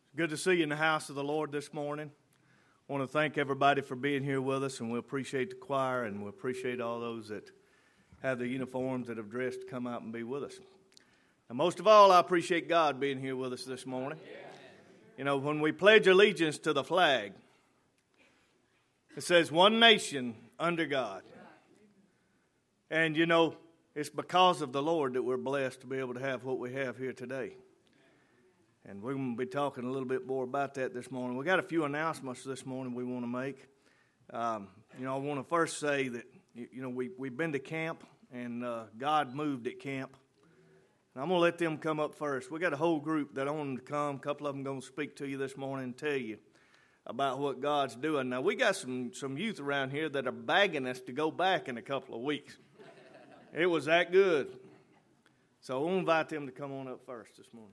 Good to see you in the house of the Lord this morning. I want to thank everybody for being here with us, and we appreciate the choir, and we appreciate all those that have the uniforms that have dressed to come out and be with us. And most of all, I appreciate God being here with us this morning. You know, when we pledge allegiance to the flag, it says one nation under God. And you know, it's because of the Lord that we're blessed to be able to have what we have here today. And we're going to be talking a little bit more about that this morning. We got a few announcements this morning we want to make. I want to first say that, we've been to camp, and God moved at camp. And I'm going to let them come up first. We got a whole group that I want them to come. A couple of them going to speak to you this morning and tell you about what God's doing. Now, we got some youth around here that are begging us to go back in a couple of weeks. It was that good. So we'll invite them to come on up first this morning.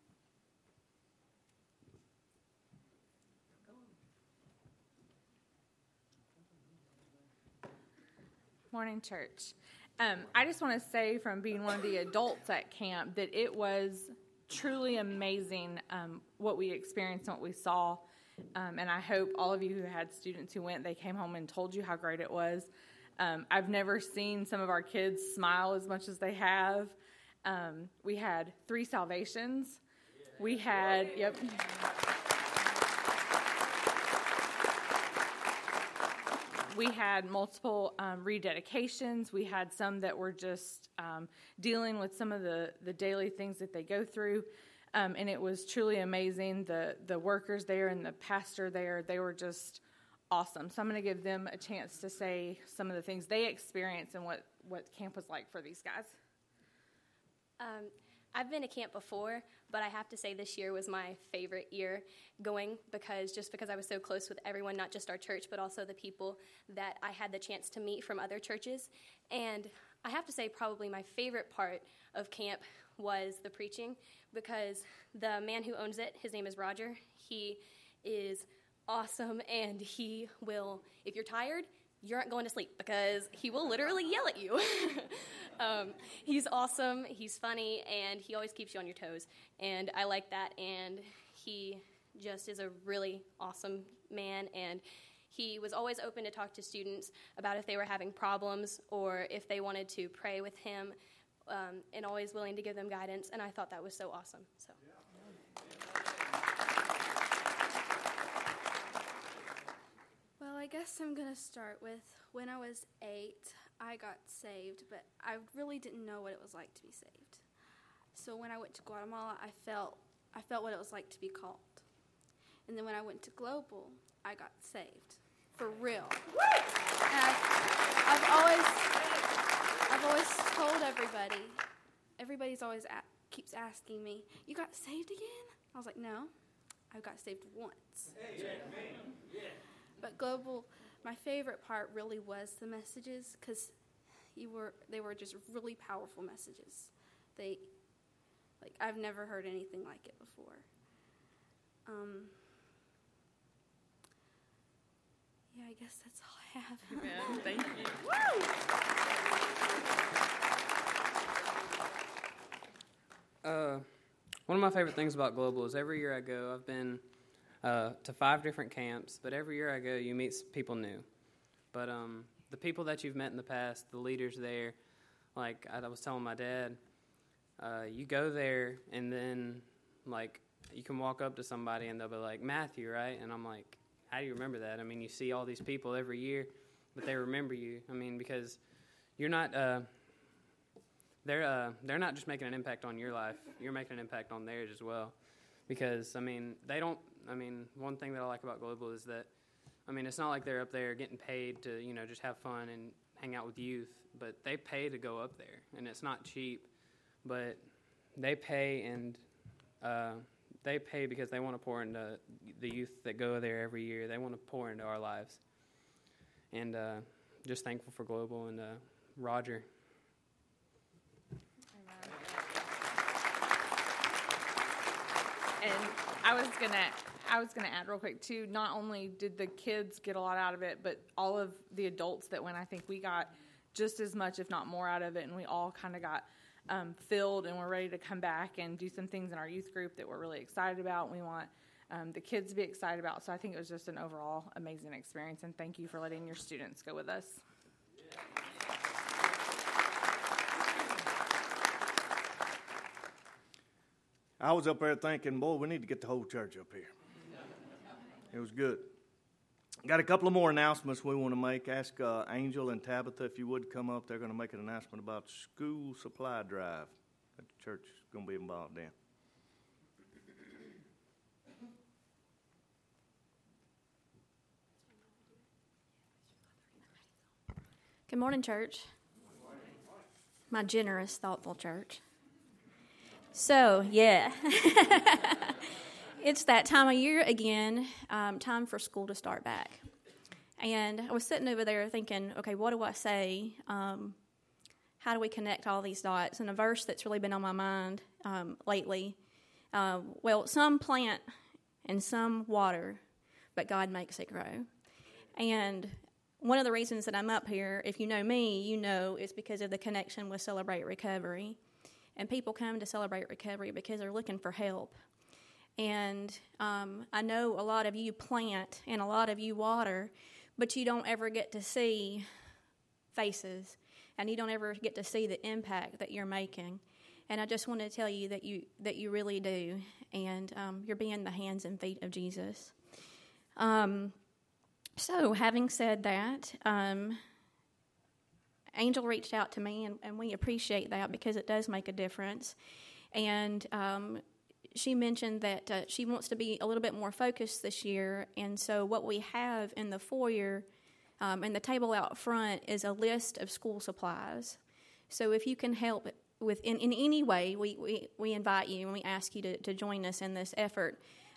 Morning, church. I just want to say, from being one of the adults at camp, that it was truly amazing what we experienced and what we saw. And I hope all of you who had students who went, they came home and told you how great it was. I've never seen some of our kids smile as much as they have. We had 3 salvations. We had, We had multiple rededications. We had some that were just dealing with some of the daily things that they go through. And it was truly amazing. The workers there and the pastor there, they were just awesome. So I'm going to give them a chance to say some of the things they experienced and what camp was like for these guys. I've been to camp before, but I have to say this year was my favorite year going because I was so close with everyone, not just our church, but also the people that I had the chance to meet from other churches. And I have to say probably my favorite part of camp was the preaching, because the man who owns it, his name is Roger. He is awesome, and he will, if you're tired, you aren't going to sleep, because he will literally yell at you. He's awesome, he's funny, and he always keeps you on your toes, and I like that. And he just is a really awesome man, and he was always open to talk to students about if they were having problems or if they wanted to pray with him, and always willing to give them guidance, and I thought that was so awesome. So. Well, I guess I'm going to start with when I was 8, I got saved, but I really didn't know what it was like to be saved. So when I went to Guatemala, I felt what it was like to be called. And then when I went to Global, I got saved. For real. And I've always told everybody's always keeps asking me, "You got saved again?" I was like, "No, I got saved once." But Global, my favorite part really was the messages, because they were just really powerful messages. I've never heard anything like it before. I guess that's all I have. Amen. Thank you. One of my favorite things about Global is every year I go, I've been to 5 different camps, but every year I go, you meet people new. But the people that you've met in the past, the leaders there, like I was telling my dad, you go there and then you can walk up to somebody and they'll be like, "Matthew, right?" And I'm like, "How do you remember that?" I mean, you see all these people every year, but they remember you. I mean, because you're not, they're not just making an impact on your life. You're making an impact on theirs as well. Because, one thing that I like about Global is that, it's not like they're up there getting paid to, just have fun and hang out with youth, but they pay to go up there, and it's not cheap, but they pay, and they pay because they want to pour into the youth that go there every year. They want to pour into our lives, and just thankful for Global and Roger. And I was gonna add real quick too. Not only did the kids get a lot out of it, but all of the adults that went, I think we got just as much, if not more, out of it. And we all kind of got filled, and we're ready to come back and do some things in our youth group that we're really excited about. We want the kids to be excited about. So I think it was just an overall amazing experience, and thank you for letting your students go with us. I was up there thinking, boy, we need to get the whole church up here. It was good. Got a couple of more announcements we want to make. Ask Angel and Tabitha if you would come up. They're going to make an announcement about school supply drive that the church is going to be involved in. Good morning, church. My generous, thoughtful church. So, yeah. It's that time of year again, time for school to start back. And I was sitting over there thinking, okay, what do I say? How do we connect all these dots? And a verse that's really been on my mind lately, well, some plant and some water, but God makes it grow. And one of the reasons that I'm up here, if you know me, you know it's because of the connection with Celebrate Recovery. And people come to Celebrate Recovery because they're looking for help. And I know a lot of you plant and a lot of you water, but you don't ever get to see faces, and you don't ever get to see the impact that you're making. And I just want to tell you that you really do, and you're being the hands and feet of Jesus. So, having said that, Angel reached out to me, and we appreciate that because it does make a difference. And she mentioned that she wants to be a little bit more focused this year, and so what we have in the foyer and the table out front is a list of school supplies. So if you can help with in any way, we invite you and we ask you to join us in this effort.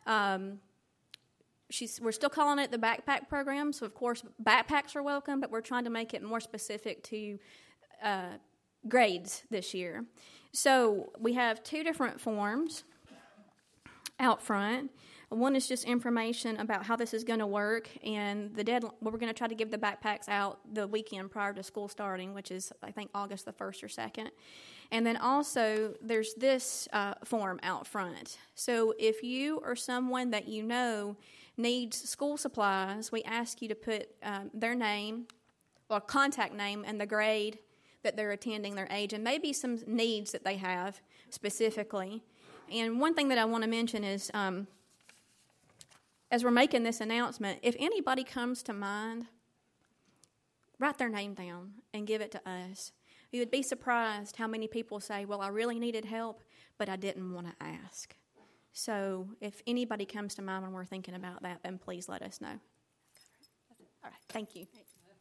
We're still calling it the backpack program, so of course backpacks are welcome, but we're trying to make it more specific to grades this year. So we have two different forms out front. One is just information about how this is going to work, and the deadline. We're going to try to give the backpacks out the weekend prior to school starting, which is I think August the 1st or 2nd. And then also there's this form out front. So if you or someone that you know needs school supplies, we ask you to put their name or contact name and the grade that they're attending, their age, and maybe some needs that they have specifically. And one thing that I want to mention is, as we're making this announcement, if anybody comes to mind, write their name down and give it to us. You would be surprised how many people say, well, I really needed help, but I didn't want to ask. So if anybody comes to mind when we're thinking about that, then please let us know. All right, thank you.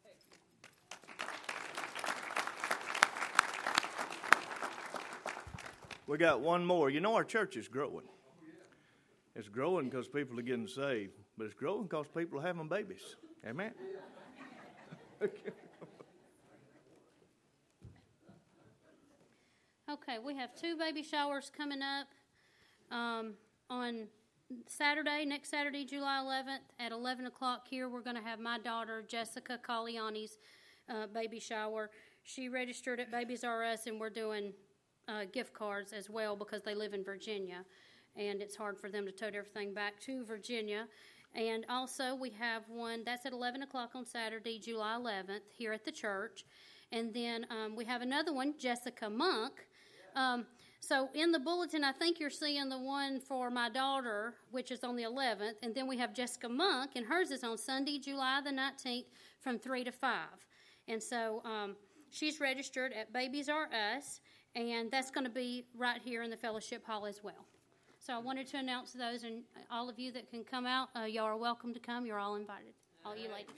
We got one more. You know, our church is growing. It's growing because people are getting saved, but it's growing because people are having babies. Amen? Okay, we have 2 baby showers coming up on Saturday, next Saturday, July 11th at 11 o'clock here. We're going to have my daughter, Jessica Caliani's baby shower. She registered at Babies R Us, and we're doing gift cards as well because they live in Virginia, and it's hard for them to tote everything back to Virginia. And also we have one that's at 11 o'clock on Saturday, July 11th, here at the church. And then we have another one, Jessica Monk. So in the bulletin, I think you're seeing the one for my daughter, which is on the 11th. And then we have Jessica Monk, and hers is on Sunday, July the 19th from 3 to 5. And so she's registered at Babies R Us, and that's going to be right here in the fellowship hall as well. So I wanted to announce those, and all of you that can come out, y'all are welcome to come. You're all invited, all you ladies.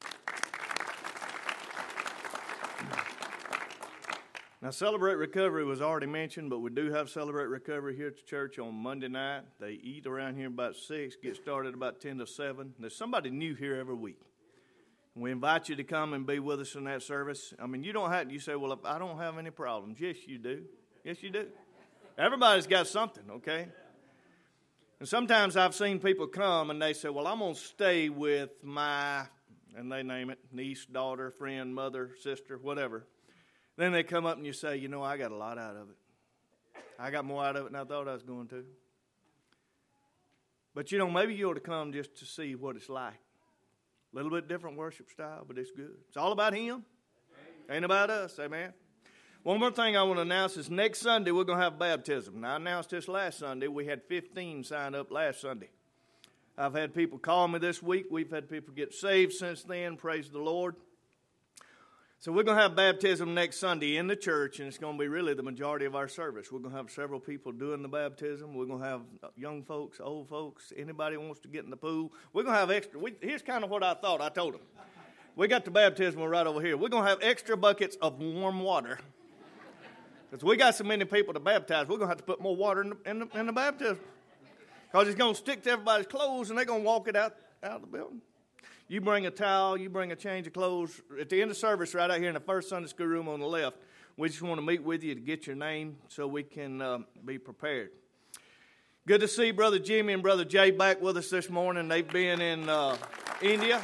Now, Celebrate Recovery was already mentioned, but we do have Celebrate Recovery here at the church on Monday night. They eat around here about 6, get started about 10 to 7. There's somebody new here every week. We invite you to come and be with us in that service. I mean, you don't have, you say, well, I don't have any problems. Yes, you do. Yes, you do. Everybody's got something, okay? And sometimes I've seen people come and they say, well, I'm going to stay with my, and they name it, niece, daughter, friend, mother, sister, whatever. Then they come up and you say, you know, I got a lot out of it. I got more out of it than I thought I was going to. But, maybe you ought to come just to see what it's like. A little bit different worship style, but it's good. It's all about Him. Ain't about us, amen. One more thing I want to announce is next Sunday we're going to have baptism. Now, I announced this last Sunday. We had 15 sign up last Sunday. I've had people call me this week. We've had people get saved since then. Praise the Lord. So we're going to have baptism next Sunday in the church, and it's going to be really the majority of our service. We're going to have several people doing the baptism. We're going to have young folks, old folks, anybody who wants to get in the pool. We're going to have extra. Here's kind of what I thought. I told them. We got the baptism right over here. We're going to have extra buckets of warm water. Because we got so many people to baptize, we're going to have to put more water in the baptism. Because it's going to stick to everybody's clothes, and they're going to walk it out of the building. You bring a towel, you bring a change of clothes. At the end of service, right out here in the first Sunday school room on the left, we just want to meet with you to get your name so we can be prepared. Good to see Brother Jimmy and Brother Jay back with us this morning. They've been in India.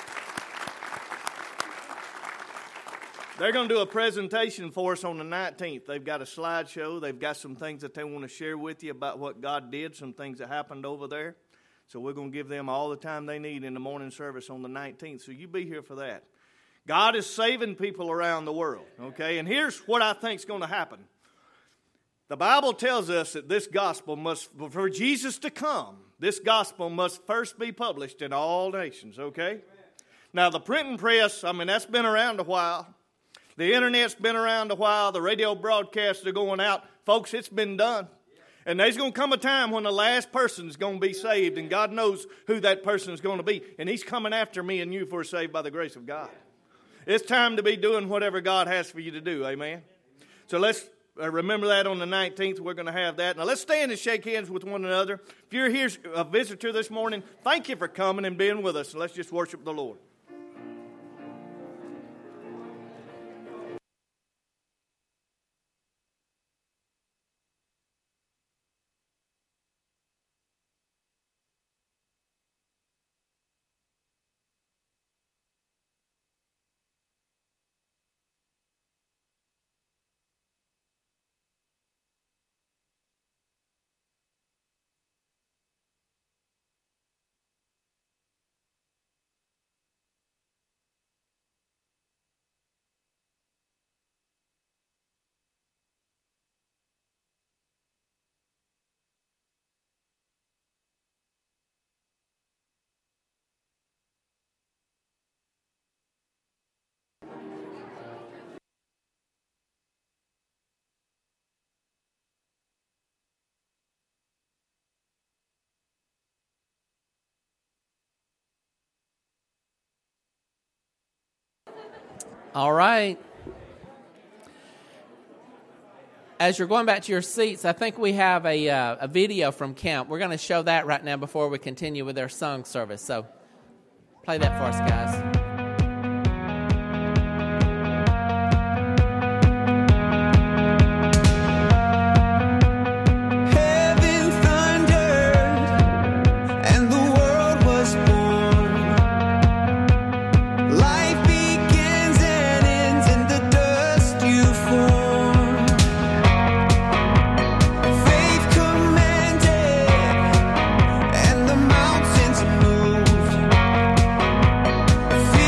They're going to do a presentation for us on the 19th. They've got a slideshow. They've got some things that they want to share with you about what God did, some things that happened over there. So we're going to give them all the time they need in the morning service on the 19th. So you be here for that. God is saving people around the world, okay? And here's what I think is going to happen. The Bible tells us that this gospel must, for Jesus to come, this gospel must first be published in all nations, okay? Now, the printing press, that's been around a while. The internet's been around a while. The radio broadcasts are going out. Folks, it's been done. And there's going to come a time when the last person is going to be saved, and God knows who that person is going to be. And He's coming after me and you for saved by the grace of God. It's time to be doing whatever God has for you to do, amen? So let's remember that on the 19th. We're going to have that. Now let's stand and shake hands with one another. If you're here a visitor this morning, thank you for coming and being with us. And let's just worship the Lord. All right. As you're going back to your seats, I think we have a video from camp. We're going to show that right now before we continue with our song service. So play that for us, guys. Feel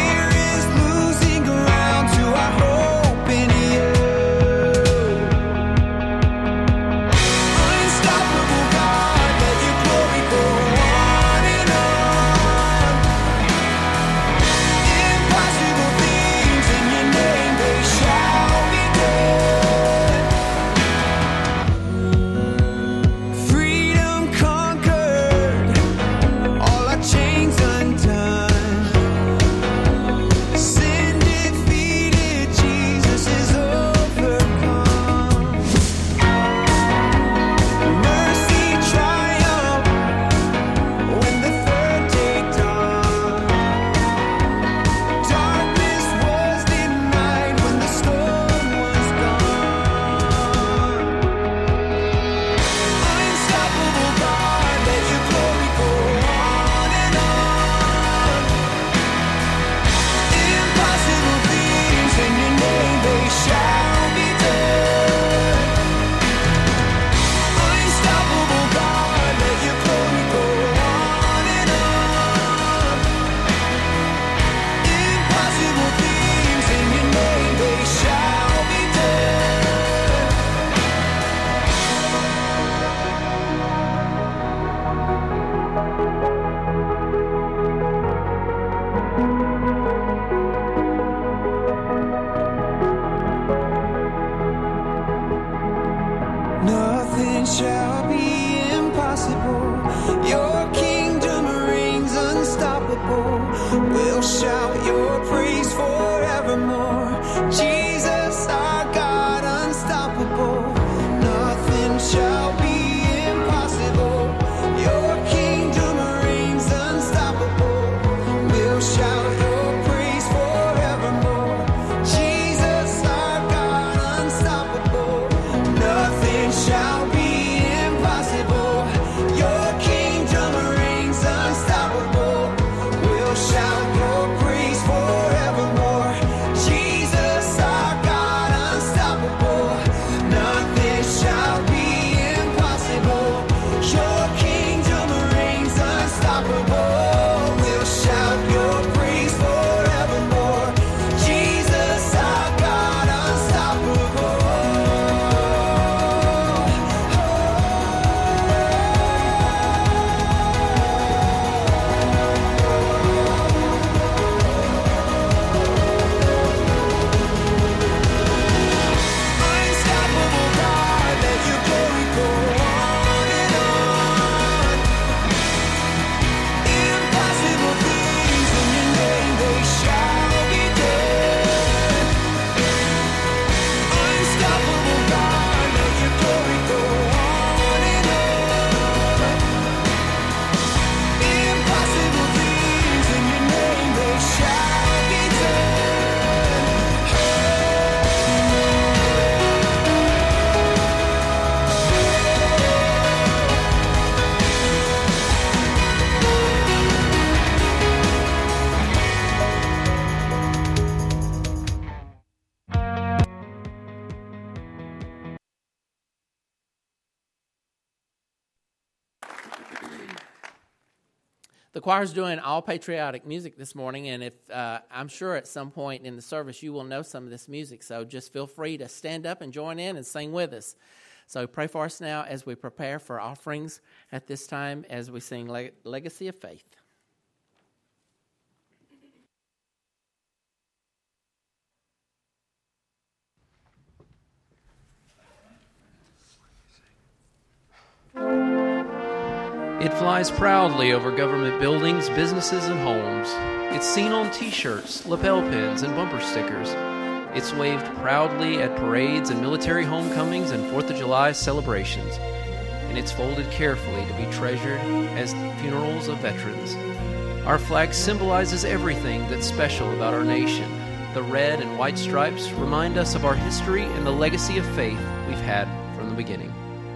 The choir's doing all patriotic music this morning, and if I'm sure at some point in the service you will know some of this music, so just feel free to stand up and join in and sing with us. So pray for us now as we prepare for offerings at this time as we sing Legacy of Faith. It flies proudly over government buildings, businesses, and homes. It's seen on T-shirts, lapel pins, and bumper stickers. It's waved proudly at parades and military homecomings and 4th of July celebrations. And it's folded carefully to be treasured as funerals of veterans. Our flag symbolizes everything that's special about our nation. The red and white stripes remind us of our history and the legacy of faith we've had from the beginning.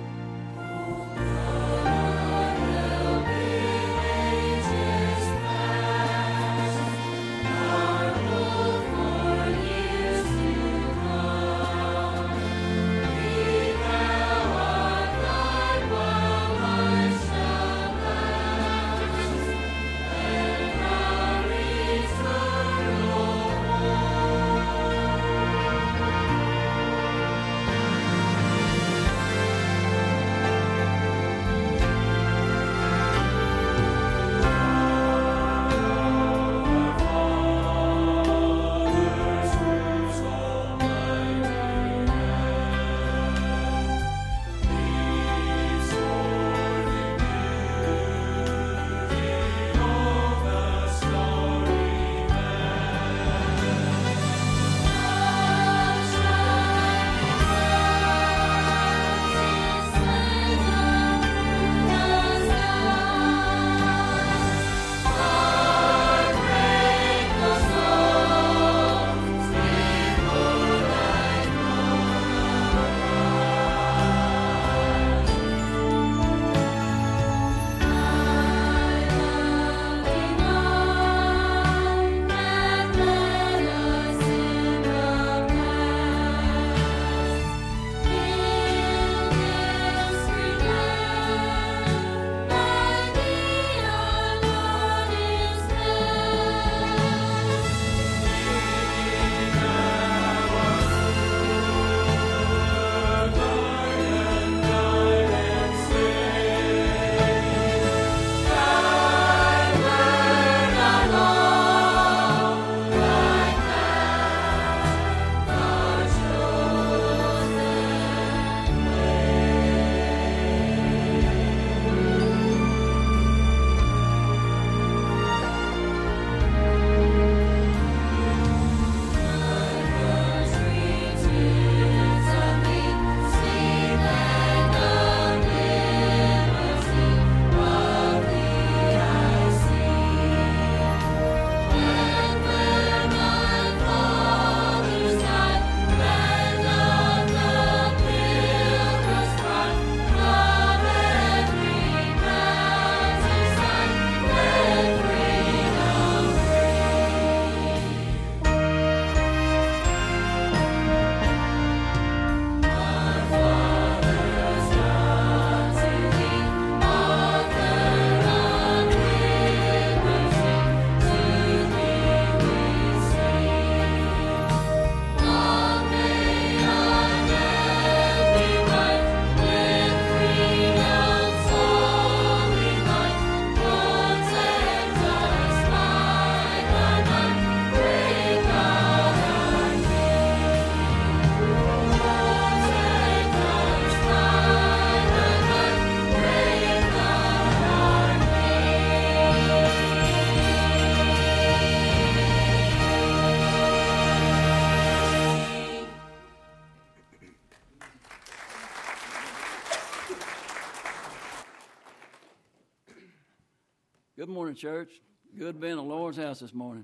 Good morning, church. Good to be in the Lord's house this morning.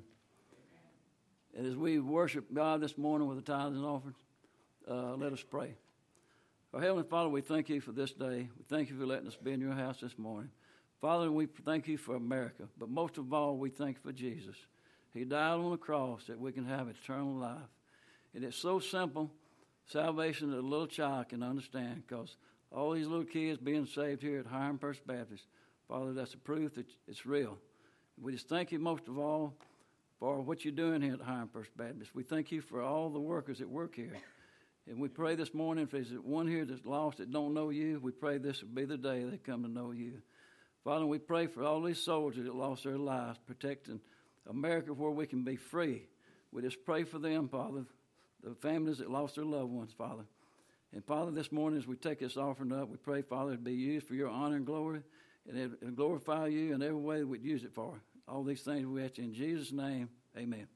And as we worship God this morning with the tithes and offerings, let us pray. Our Heavenly Father, we thank you for this day. We thank you for letting us be in your house this morning. Father, we thank you for America, but most of all, we thank you for Jesus. He died on the cross that we can have eternal life. And it's so simple, salvation that a little child can understand, because all these little kids being saved here at Hiram First Baptist, Father, that's a proof that it's real. We just thank you most of all for what you're doing here at Hiram First Baptist. We thank you for all the workers that work here. And we pray this morning, if there's one here that's lost that don't know you, we pray this will be the day they come to know you. Father, we pray for all these soldiers that lost their lives, protecting America where we can be free. We just pray for them, Father, the families that lost their loved ones, Father. And Father, this morning as we take this offering up, we pray, Father, it be used for your honor and glory, and it glorify you in every way that we'd use it for. All these things we ask you in Jesus' name, amen.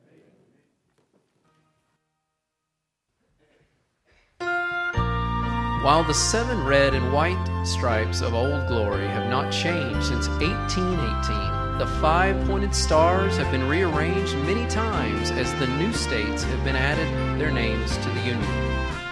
While the 7 red and white stripes of Old Glory have not changed since 1818, the 5 pointed stars have been rearranged many times as the new states have been added their names to the Union.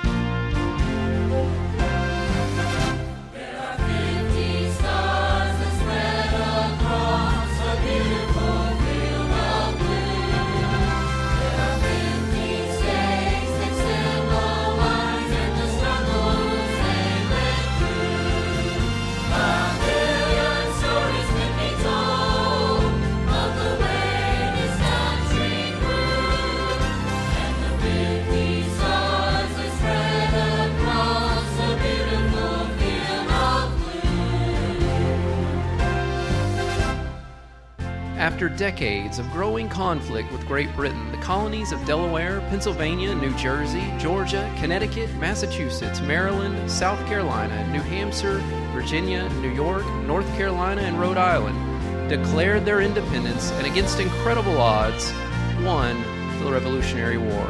After decades of growing conflict with Great Britain, the colonies of Delaware, Pennsylvania, New Jersey, Georgia, Connecticut, Massachusetts, Maryland, South Carolina, New Hampshire, Virginia, New York, North Carolina, and Rhode Island declared their independence and against incredible odds won the Revolutionary War.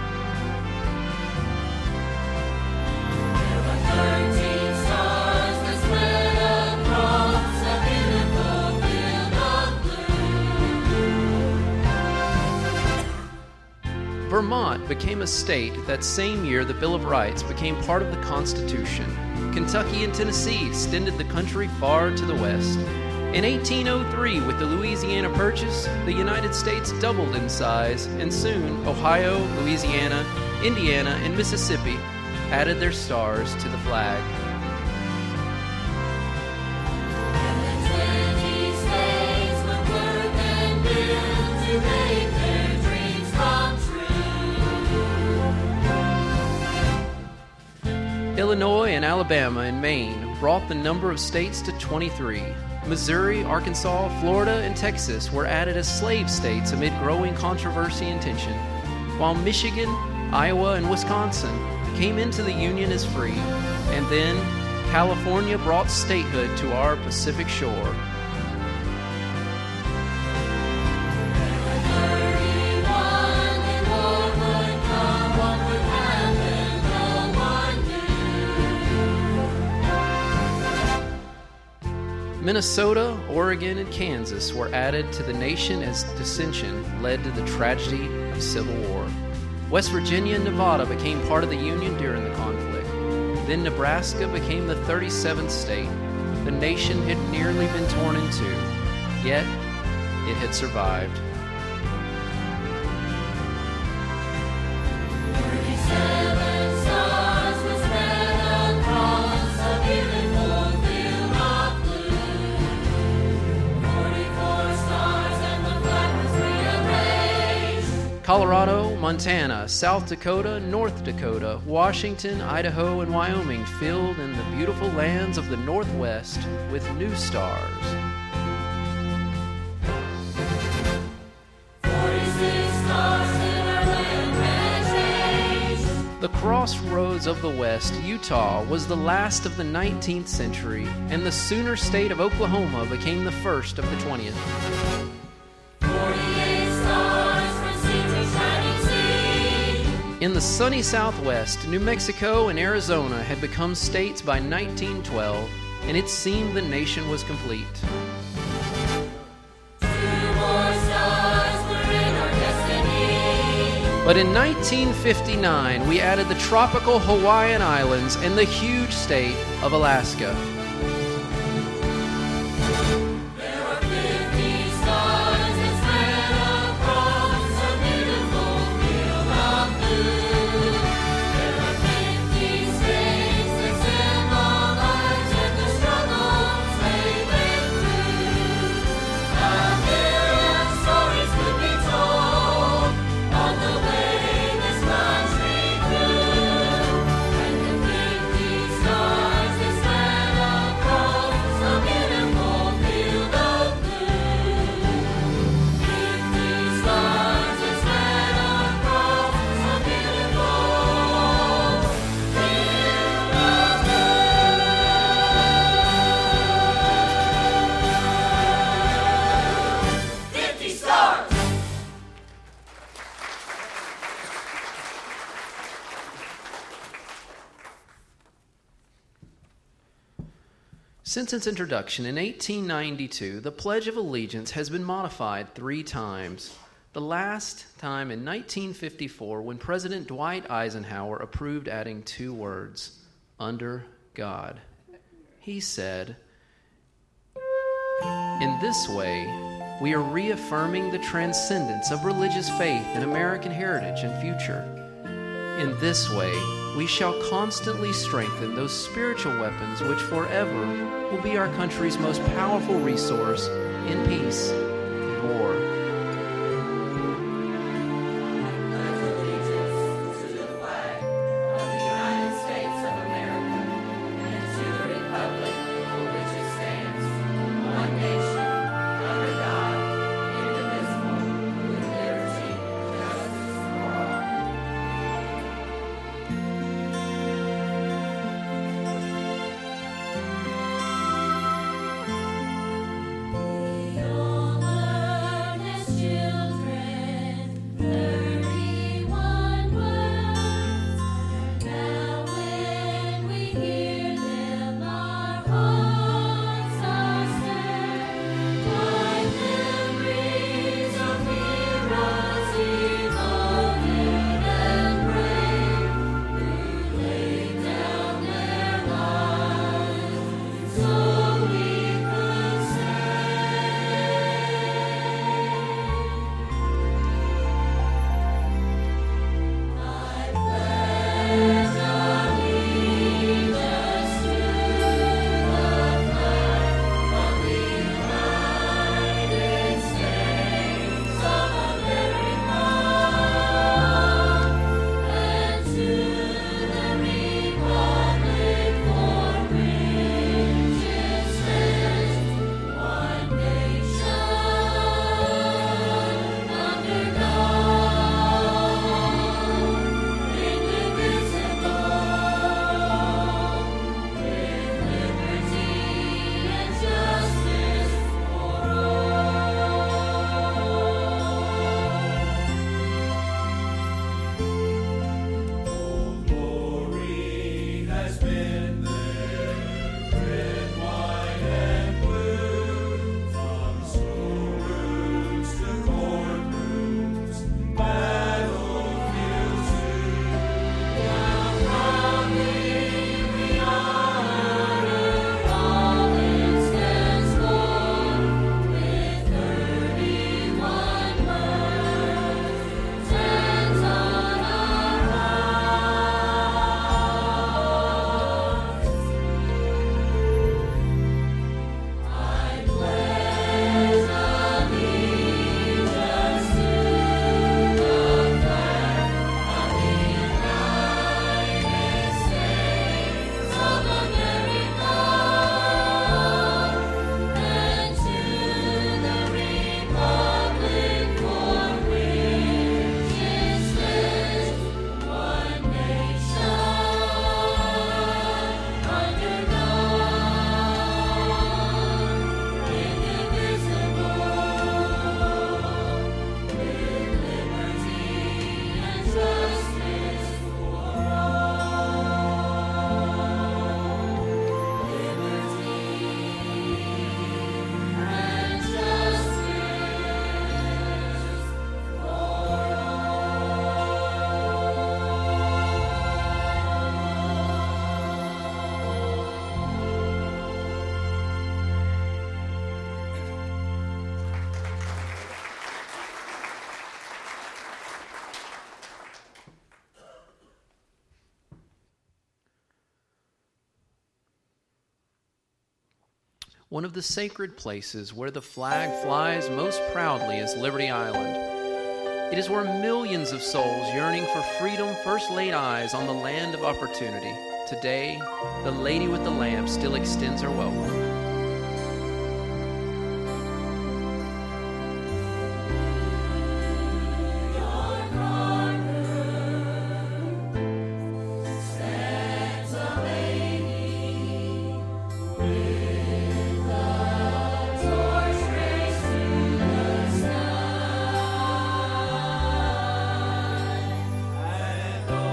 Vermont became a state that same year the Bill of Rights became part of the Constitution. Kentucky and Tennessee extended the country far to the west. In 1803, with the Louisiana Purchase, the United States doubled in size, and soon Ohio, Louisiana, Indiana, and Mississippi added their stars to the flag. Illinois and Alabama and Maine brought the number of states to 23. Missouri, Arkansas, Florida, and Texas were added as slave states amid growing controversy and tension, while Michigan, Iowa, and Wisconsin came into the Union as free, and then California brought statehood to our Pacific shore. Minnesota, Oregon, and Kansas were added to the nation as dissension led to the tragedy of Civil War. West Virginia and Nevada became part of the Union during the conflict. Then Nebraska became the 37th state. The nation had nearly been torn in two, yet it had survived. Colorado, Montana, South Dakota, North Dakota, Washington, Idaho, and Wyoming filled in the beautiful lands of the Northwest with new stars. 46 stars in our land had changed. The crossroads of the West, Utah, was the last of the 19th century, and the Sooner State of Oklahoma became the first of the 20th. In the sunny Southwest, New Mexico and Arizona had become states by 1912, and it seemed the nation was complete. 2 more stars were in our destiny. But in 1959, we added the tropical Hawaiian Islands and the huge state of Alaska. Since its introduction in 1892, the Pledge of Allegiance has been modified 3 times. The last time in 1954, when President Dwight Eisenhower approved adding 2 words, under God. He said, "In this way, we are reaffirming the transcendence of religious faith in American heritage and future. In this way, we shall constantly strengthen those spiritual weapons which forever will be our country's most powerful resource in peace and war." One of the sacred places where the flag flies most proudly is Liberty Island. It is where millions of souls yearning for freedom first laid eyes on the land of opportunity. Today, the Lady with the Lamp still extends her welcome.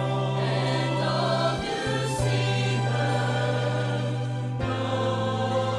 Oh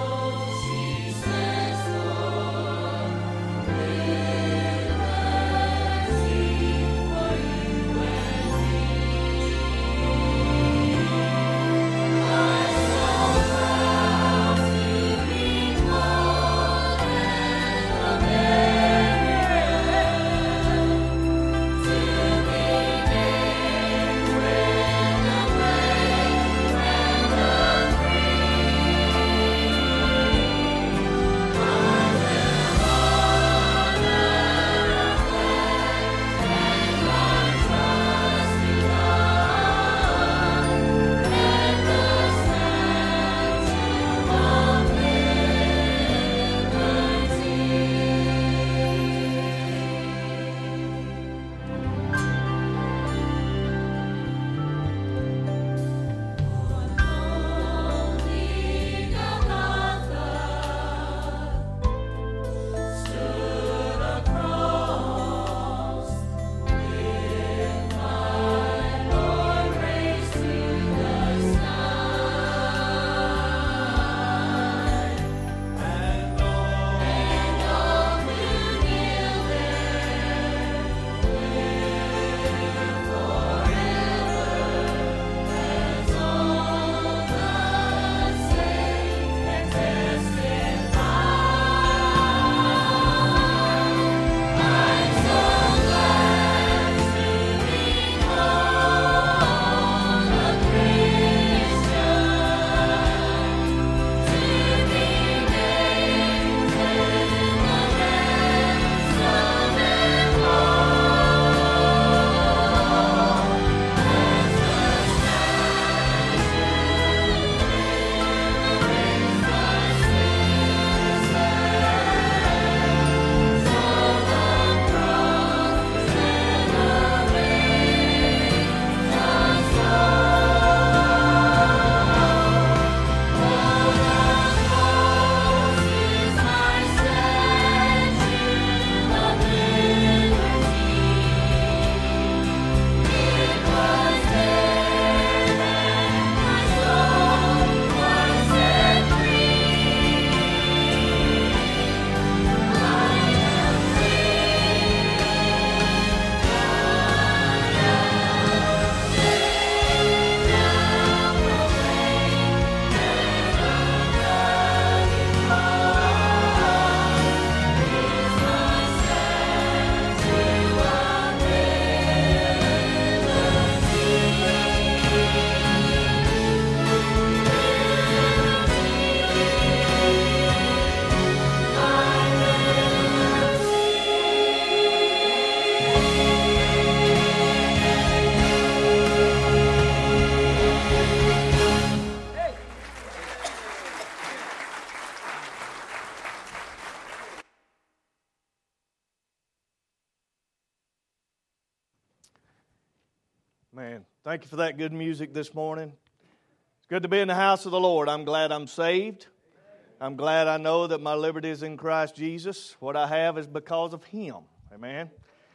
Man, thank you for that good music this morning. It's good to be in the house of the Lord. I'm glad I'm saved. I'm glad I know that my liberty is in Christ Jesus. What I have is because of Him. Amen.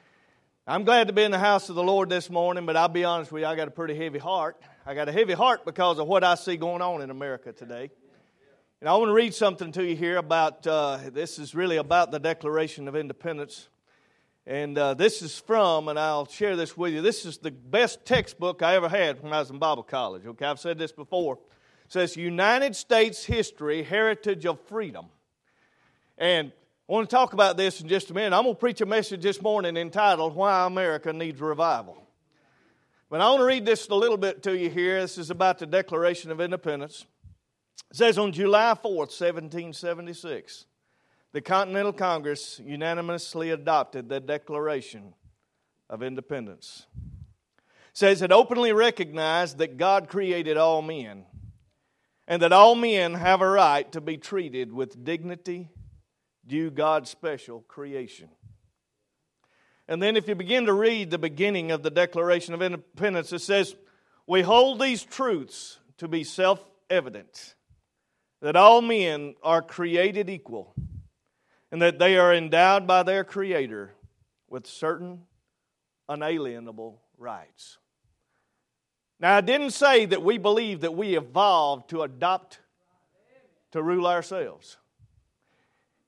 I'm glad to be in the house of the Lord this morning, but I'll be honest with you, I got a pretty heavy heart. I got a heavy heart because of what I see going on in America today. And I want to read something to you here about, this is really about the Declaration of Independence. And this is from, and I'll share this with you, this is the best textbook I ever had when I was in Bible college. Okay, I've said this before. It says, United States History, Heritage of Freedom. And I want to talk about this in just a minute. I'm going to preach a message this morning entitled, Why America Needs Revival. But I want to read this a little bit to you here. This is about the Declaration of Independence. It says, on July 4th, 1776, the Continental Congress unanimously adopted the Declaration of Independence. It says it openly recognized that God created all men and that all men have a right to be treated with dignity due God's special creation. And then if you begin to read the beginning of the Declaration of Independence, it says, we hold these truths to be self-evident, that all men are created equal, and that they are endowed by their Creator with certain unalienable rights. Now, I didn't say that we believe that we evolved to adopt to rule ourselves.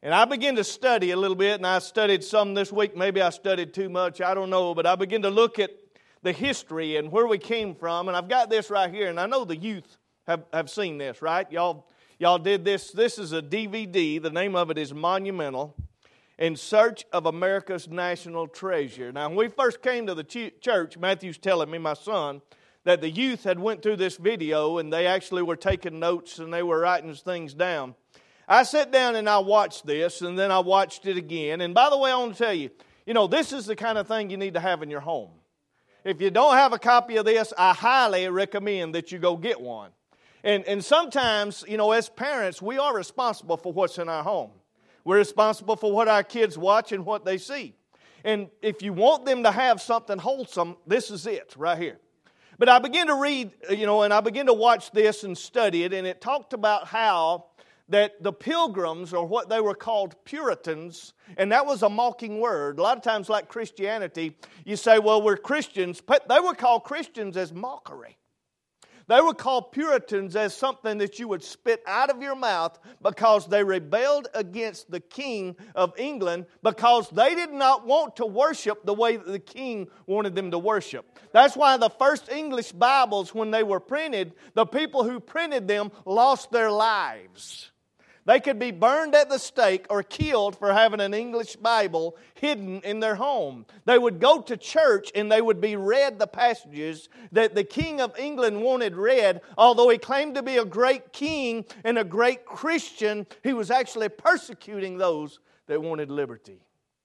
And I began to study a little bit, and I studied some this week. Maybe I studied too much, I don't know. But I began to look at the history and where we came from. And I've got this right here, and I know the youth have seen this, right? Y'all did this. This is a DVD. The name of it is Monumental, In Search of America's National Treasure. Now, when we first came to the church, Matthew's telling me, my son, that the youth had went through this video, and they actually were taking notes, and they were writing things down. I sat down and I watched this, and then I watched it again. And by the way, I want to tell you, this is the kind of thing you need to have in your home. If you don't have a copy of this, I highly recommend that you go get one. And sometimes, as parents, we are responsible for what's in our home. We're responsible for what our kids watch and what they see. And if you want them to have something wholesome, this is it right here. But I began to read, and I began to watch this and study it, and it talked about how that the Pilgrims, or what they were called Puritans, and that was a mocking word. A lot of times, like Christianity, you say, well, we're Christians, but they were called Christians as mockery. They were called Puritans as something that you would spit out of your mouth because they rebelled against the King of England because they did not want to worship the way that the King wanted them to worship. That's why the first English Bibles, when they were printed, the people who printed them lost their lives. They could be burned at the stake or killed for having an English Bible hidden in their home. They would go to church and they would be read the passages that the King of England wanted read. Although he claimed to be a great king and a great Christian, he was actually persecuting those that wanted liberty.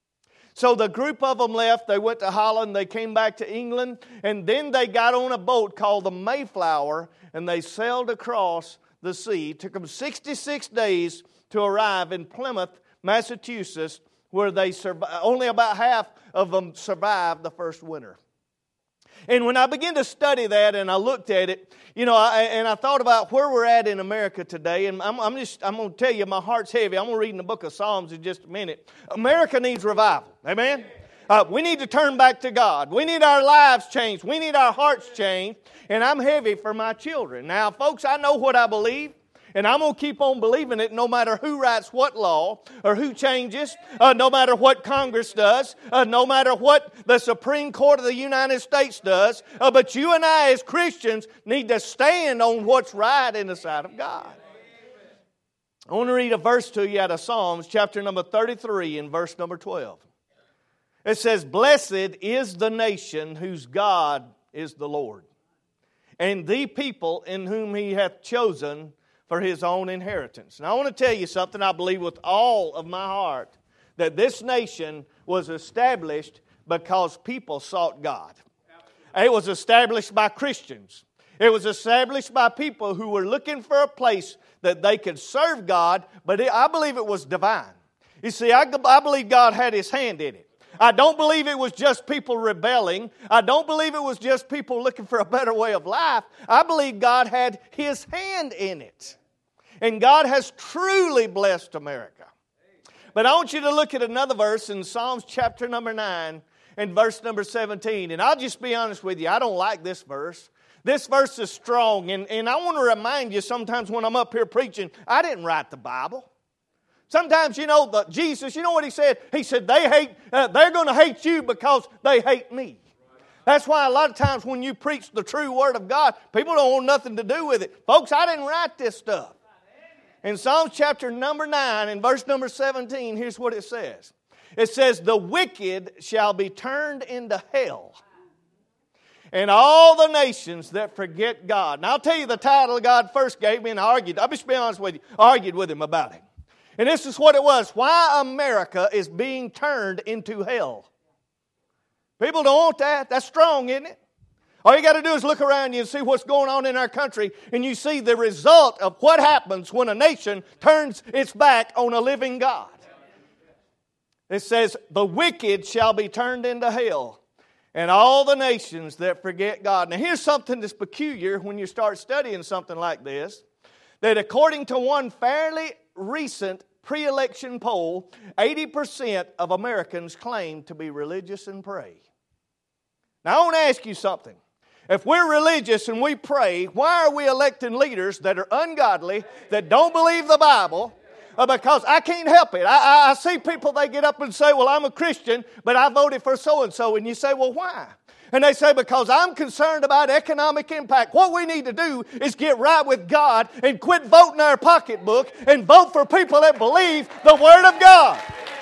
So the group of them left. They went to Holland. They came back to England. And then they got on a boat called the Mayflower, and they sailed across the sea. It took them 66 days to arrive in Plymouth, Massachusetts, where they only about half of them survived the first winter. And when I began to study that and I looked at it, and I thought about where we're at in America today, and I'm going to tell you, my heart's heavy. I'm going to read in the book of Psalms in just a minute. America needs revival. Amen? We need to turn back to God. We need our lives changed. We need our hearts changed. And I'm heavy for my children. Now, folks, I know what I believe. And I'm going to keep on believing it no matter who writes what law or who changes, no matter what Congress does, no matter what the Supreme Court of the United States does. But you and I as Christians need to stand on what's right in the sight of God. I want to read a verse to you out of Psalms, chapter number 33 and verse number 12. It says, "Blessed is the nation whose God is the Lord, and the people in whom He hath chosen for His own inheritance." Now I want to tell you something. I believe with all of my heart that this nation was established because people sought God. It was established by Christians. It was established by people who were looking for a place that they could serve God, but I believe it was divine. You see, I believe God had His hand in it. I don't believe it was just people rebelling. I don't believe it was just people looking for a better way of life. I believe God had His hand in it. And God has truly blessed America. But I want you to look at another verse in Psalms chapter number 9 and verse number 17. And I'll just be honest with you, I don't like this verse. This verse is strong. And I want to remind you sometimes when I'm up here preaching, I didn't write the Bible. Sometimes, Jesus, you know what He said? He said, they're going to hate you because they hate me. That's why a lot of times when you preach the true Word of God, people don't want nothing to do with it. Folks, I didn't write this stuff. In Psalms chapter number 9 and verse number 17, here's what it says. It says, "The wicked shall be turned into hell, and all the nations that forget God." Now, I'll tell you the title God first gave me, and I'll just be honest with you, argued with Him about it. And this is what it was. Why America is being turned into hell. People don't want that. That's strong, isn't it? All you got to do is look around you and see what's going on in our country, and you see the result of what happens when a nation turns its back on a living God. It says, "The wicked shall be turned into hell, and all the nations that forget God." Now here's something that's peculiar when you start studying something like this, that according to one fairly recent pre-election poll, 80% of Americans claim to be religious and pray. Now I want to ask you something. If we're religious and we pray, why are we electing leaders that are ungodly, that don't believe the Bible, Because I can't help it. I see people, they get up and say, well, I'm a Christian, but I voted for so-and-so. And you say, well, why? And they say, because I'm concerned about economic impact. What we need to do is get right with God and quit voting our pocketbook and vote for people that believe the Word of God.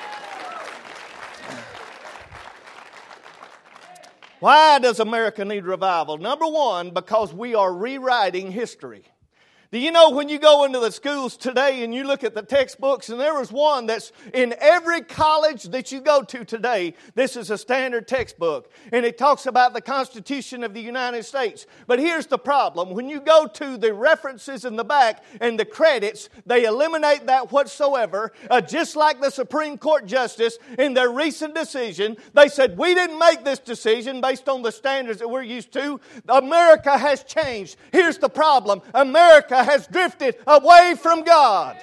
Why does America need revival? Number one, because we are rewriting history. Do you know when you go into the schools today and you look at the textbooks, and there was one that's in every college that you go to today, this is a standard textbook, and it talks about the Constitution of the United States. But here's the problem. When you go to the references in the back and the credits, they eliminate that whatsoever, just like the Supreme Court Justice in their recent decision. They said, we didn't make this decision based on the standards that we're used to. America has changed. Here's the problem. America has drifted away from God.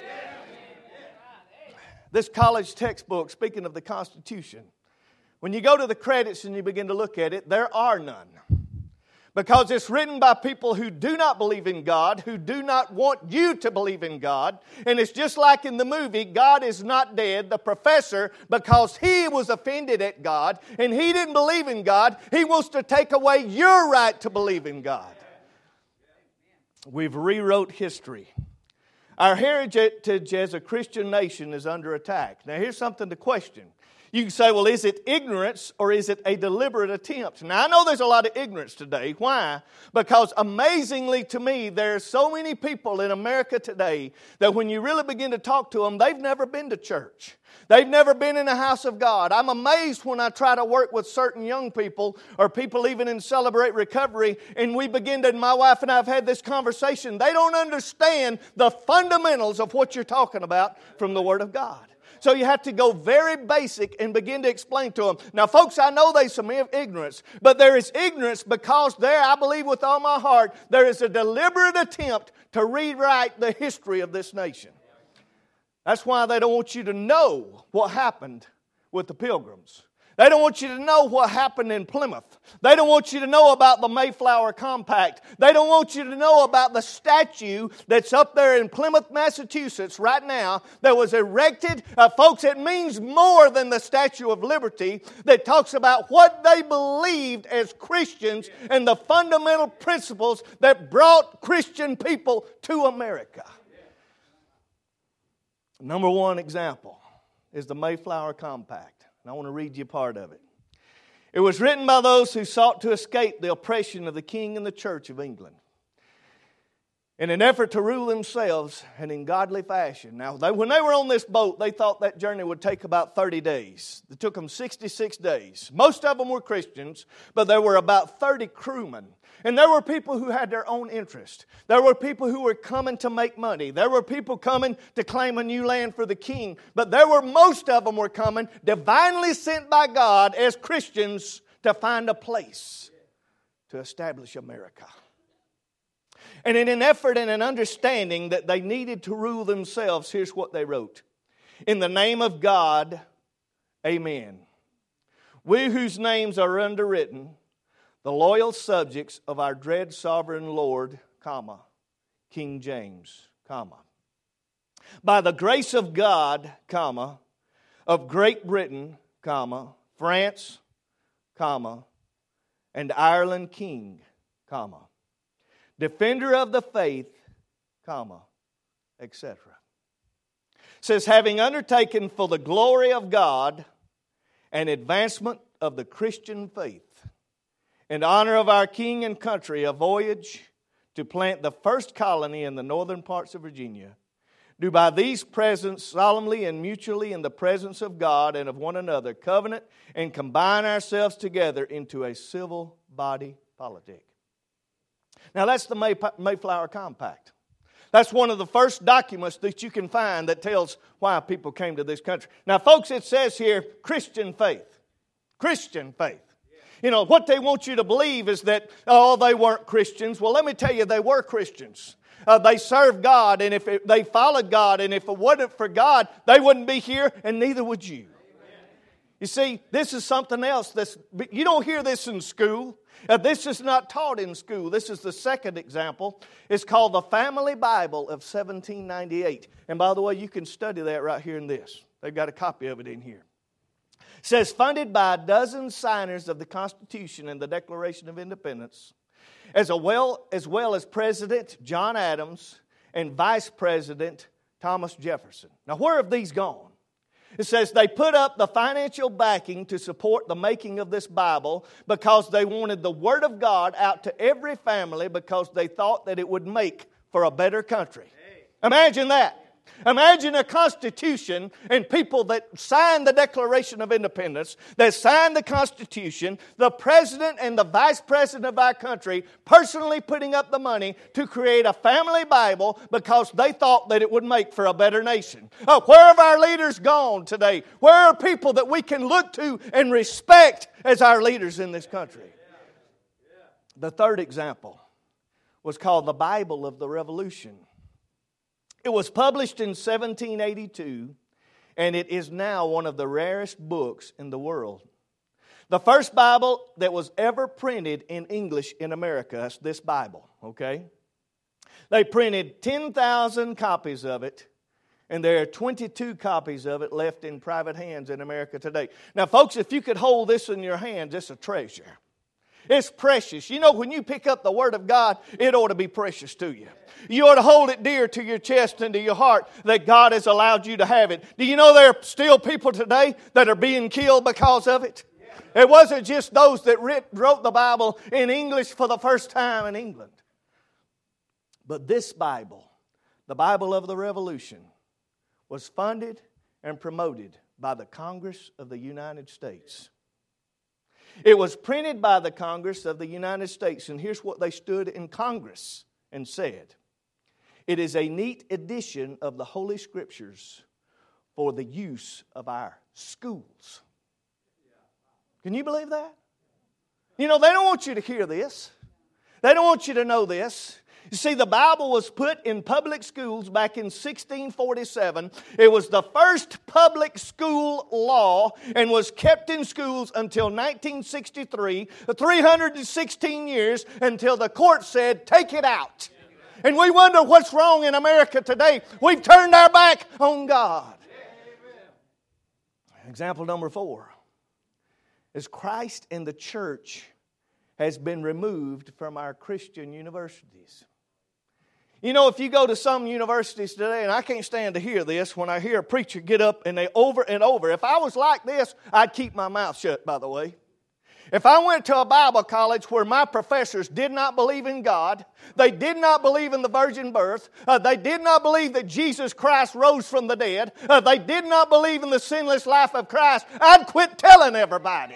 This college textbook, speaking of the Constitution, when you go to the credits and you begin to look at it, there are none. Because it's written by people who do not believe in God, who do not want you to believe in God. And it's just like in the movie, God is not dead. The professor, because he was offended at God and he didn't believe in God, he wants to take away your right to believe in God. We've rewrote history. Our heritage as a Christian nation is under attack. Now here's something to question. You can say, well, is it ignorance or is it a deliberate attempt? Now I know there's a lot of ignorance today. Why? Because amazingly to me, there are so many people in America today that when you really begin to talk to them, they've never been to church. They've never been in the house of God. I'm amazed when I try to work with certain young people or people even in Celebrate Recovery, and we begin to, my wife and I have had this conversation. They don't understand the fundamentals of what you're talking about from the Word of God. So you have to go very basic and begin to explain to them. Now, folks, I know there's some ignorance, but there is ignorance because there, I believe with all my heart, there is a deliberate attempt to rewrite the history of this nation. That's why they don't want you to know what happened with the Pilgrims. They don't want you to know what happened in Plymouth. They don't want you to know about the Mayflower Compact. They don't want you to know about the statue that's up there in Plymouth, Massachusetts right now that was erected. Folks, it means more than the Statue of Liberty that talks about what they believed as Christians and the fundamental principles that brought Christian people to America. Number one example is the Mayflower Compact. And I want to read you part of it. It was written by those who sought to escape the oppression of the King and the Church of England in an effort to rule themselves and in godly fashion. Now, when they were on this boat, they thought that journey would take about 30 days. It took them 66 days. Most of them were Christians, but there were about 30 crewmen. And there were people who had their own interest. There were people who were coming to make money. There were people coming to claim a new land for the king. But most of them were coming, divinely sent by God as Christians to find a place to establish America. And in an effort and an understanding that they needed to rule themselves, here's what they wrote. In the name of God, amen. We whose names are underwritten, the loyal subjects of our dread sovereign Lord, comma, King James, comma. By the grace of God, comma, of Great Britain, comma, France, comma, and Ireland King, comma, defender of the faith, comma, etc. It says, having undertaken for the glory of God and advancement of the Christian faith, in honor of our King and country, a voyage to plant the first colony in the northern parts of Virginia, do by these presents solemnly and mutually in the presence of God and of one another covenant and combine ourselves together into a civil body politic. Now that's the Mayflower Compact. That's one of the first documents that you can find that tells why people came to this country. Now folks, it says here, Christian faith. Christian faith. You know, what they want you to believe is that, they weren't Christians. Well, let me tell you, they were Christians. They served God, and if they followed God, and if it wasn't for God, they wouldn't be here, and neither would you. You see, this is something else. You don't hear this in school. This is not taught in school. This is the second example. It's called the Family Bible of 1798. And by the way, you can study that right here in this. They've got a copy of it in here. It says, funded by a dozen signers of the Constitution and the Declaration of Independence, as well as President John Adams and Vice President Thomas Jefferson. Now, where have these gone? It says they put up the financial backing to support the making of this Bible because they wanted the Word of God out to every family because they thought that it would make for a better country. Imagine that. Imagine a constitution and people that signed the Declaration of Independence, that signed the Constitution, the President and the Vice President of our country personally putting up the money to create a family Bible because they thought that it would make for a better nation. Oh, where have our leaders gone today? Where are people that we can look to and respect as our leaders in this country? The third example was called the Bible of the Revolution. It was published in 1782, and it is now one of the rarest books in the world. The first Bible that was ever printed in English in America is this Bible, okay? They printed 10,000 copies of it, and there are 22 copies of it left in private hands in America today. Now, folks, if you could hold this in your hands, it's a treasure. It's precious. You know, when you pick up the Word of God, it ought to be precious to you. You ought to hold it dear to your chest and to your heart that God has allowed you to have it. Do you know there are still people today that are being killed because of it? It wasn't just those that wrote the Bible in English for the first time in England. But this Bible, the Bible of the Revolution, was funded and promoted by the Congress of the United States. It was printed by the Congress of the United States, and here's what they stood in Congress and said. It is a neat edition of the Holy Scriptures for the use of our schools. Can you believe that? You know, they don't want you to hear this. They don't want you to know this. You see, the Bible was put in public schools back in 1647. It was the first public school law and was kept in schools until 1963, 316 years until the court said, take it out. And we wonder what's wrong in America today. We've turned our back on God. Example number 4 is Christ and the church has been removed from our Christian universities. You know, if you go to some universities today, and I can't stand to hear this, when I hear a preacher get up and they over and over. If I was like this, I'd keep my mouth shut, by the way. If I went to a Bible college where my professors did not believe in God, they did not believe in the virgin birth, they did not believe that Jesus Christ rose from the dead, they did not believe in the sinless life of Christ, I'd quit telling everybody.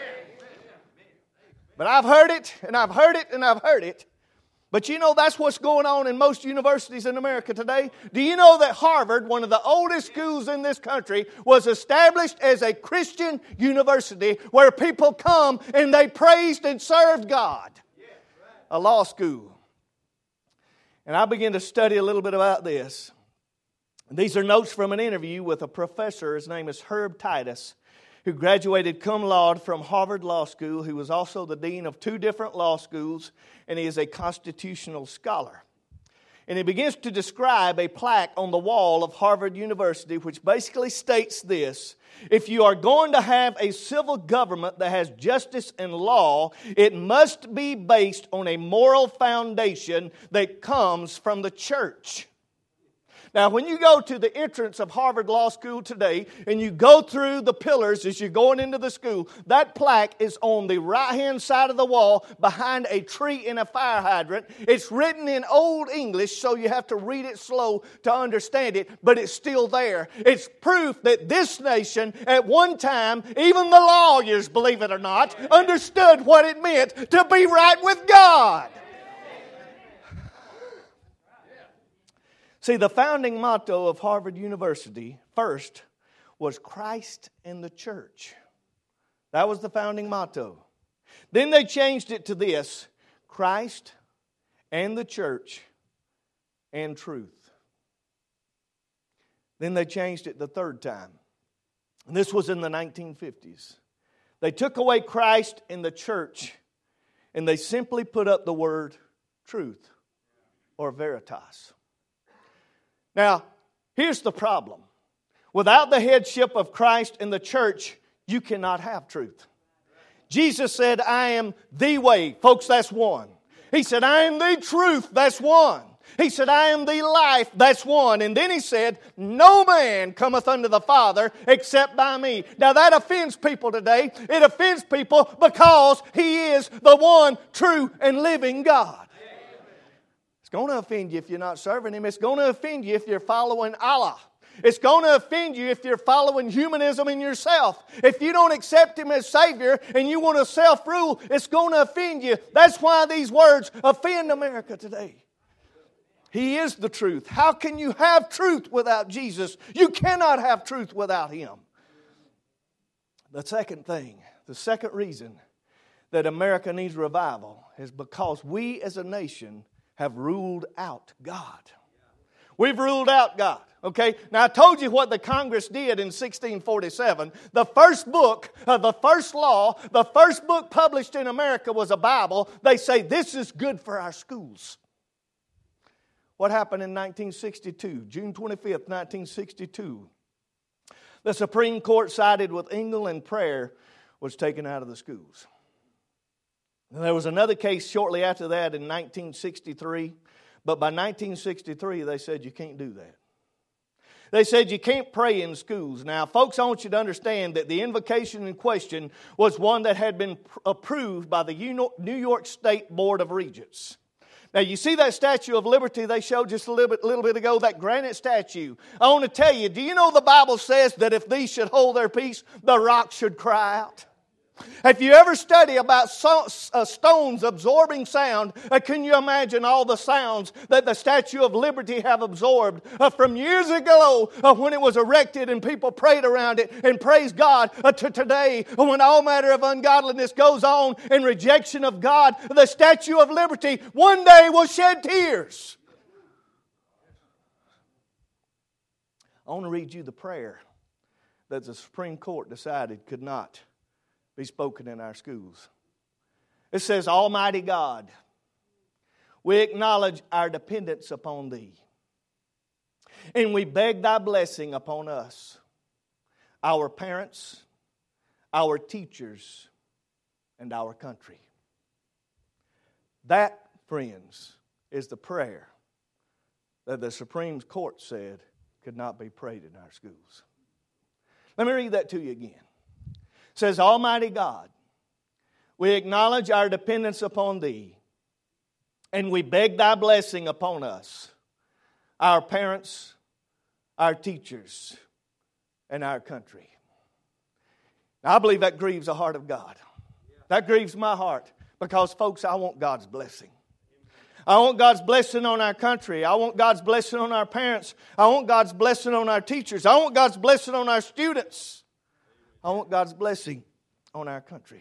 But I've heard it, and I've heard it, and I've heard it. But you know that's what's going on in most universities in America today? Do you know that Harvard, one of the oldest schools in this country, was established as a Christian university where people come and they praised and served God? A law school. And I began to study a little bit about this. These are notes from an interview with a professor. His name is Herb Titus, who graduated cum laude from Harvard Law School, who was also the dean of 2 different law schools, and he is a constitutional scholar. And he begins to describe a plaque on the wall of Harvard University, which basically states this: if you are going to have a civil government that has justice and law, it must be based on a moral foundation that comes from the church. Now, when you go to the entrance of Harvard Law School today and you go through the pillars as you're going into the school, that plaque is on the right-hand side of the wall behind a tree and a fire hydrant. It's written in Old English, so you have to read it slow to understand it, but it's still there. It's proof that this nation, at one time, even the lawyers, believe it or not, understood what it meant to be right with God. See, the founding motto of Harvard University, first, was Christ and the church. That was the founding motto. Then they changed it to this: Christ and the church and truth. Then they changed it the third time. And this was in the 1950s. They took away Christ in the church and they simply put up the word truth or veritas. Now, here's the problem. Without the headship of Christ in the church, you cannot have truth. Jesus said, I am the way. Folks, that's one. He said, I am the truth. That's one. He said, I am the life. That's one. And then He said, no man cometh unto the Father except by me. Now that offends people today. It offends people because He is the one true and living God. It's going to offend you if you're not serving Him. It's going to offend you if you're following Allah. It's going to offend you if you're following humanism in yourself. If you don't accept Him as Savior and you want to self-rule, it's going to offend you. That's why these words offend America today. He is the truth. How can you have truth without Jesus? You cannot have truth without Him. The second thing, the second reason that America needs revival is because we as a nation have ruled out God. We've ruled out God. Okay, now I told you what the Congress did in 1647. The first book, the first law, the first book published in America was a Bible. They say this is good for our schools. What happened in 1962, June 25th, 1962? The Supreme Court sided with Engel and prayer was taken out of the schools. And there was another case shortly after that in 1963. But by 1963, they said you can't do that. They said you can't pray in schools. Now, folks, I want you to understand that the invocation in question was one that had been approved by the New York State Board of Regents. Now, you see that Statue of Liberty they showed just a little bit ago, that granite statue. I want to tell you, do you know the Bible says that if these should hold their peace, the rocks should cry out? If you ever study about stones absorbing sound, can you imagine all the sounds that the Statue of Liberty have absorbed from years ago when it was erected and people prayed around it and praised God to today when all matter of ungodliness goes on in rejection of God? The Statue of Liberty one day will shed tears. I want to read you the prayer that the Supreme Court decided could not be spoken in our schools. It says, Almighty God, we acknowledge our dependence upon Thee, and we beg Thy blessing upon us, our parents, our teachers, and our country. That, friends, is the prayer that the Supreme Court said could not be prayed in our schools. Let me read that to you again. It says, Almighty God, we acknowledge our dependence upon Thee, and we beg Thy blessing upon us, our parents, our teachers, and our country. Now, I believe that grieves the heart of God. That grieves my heart because, folks, I want God's blessing. I want God's blessing on our country. I want God's blessing on our parents. I want God's blessing on our teachers. I want God's blessing on our students. I want God's blessing on our country.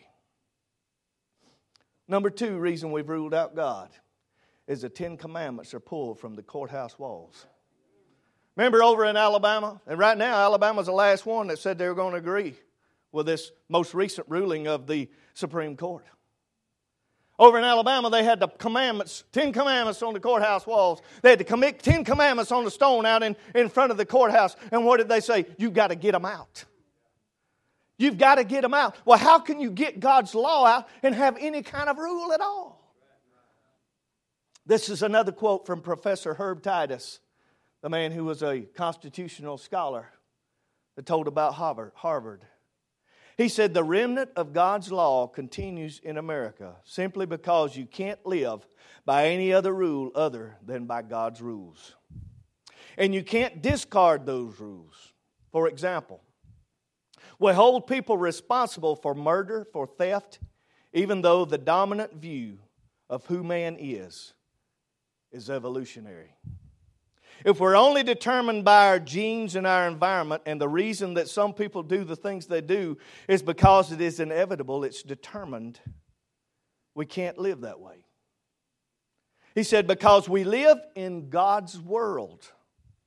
Number two reason we've ruled out God is the 10 Commandments are pulled from the courthouse walls. Remember over in Alabama? And right now, Alabama's the last one that said they were going to agree with this most recent ruling of the Supreme Court. Over in Alabama, they had the commandments, 10 commandments on the courthouse walls. They had to commit 10 commandments on the stone out in front of the courthouse. And what did they say? You've got to get them out. You've got to get them out. Well, how can you get God's law out and have any kind of rule at all? This is another quote from Professor Herb Titus, the man who was a constitutional scholar that told about Harvard. He said, the remnant of God's law continues in America simply because you can't live by any other rule other than by God's rules. And you can't discard those rules. For example, we hold people responsible for murder, for theft, even though the dominant view of who man is evolutionary. If we're only determined by our genes and our environment, and the reason that some people do the things they do is because it is inevitable, it's determined, we can't live that way. He said, because we live in God's world,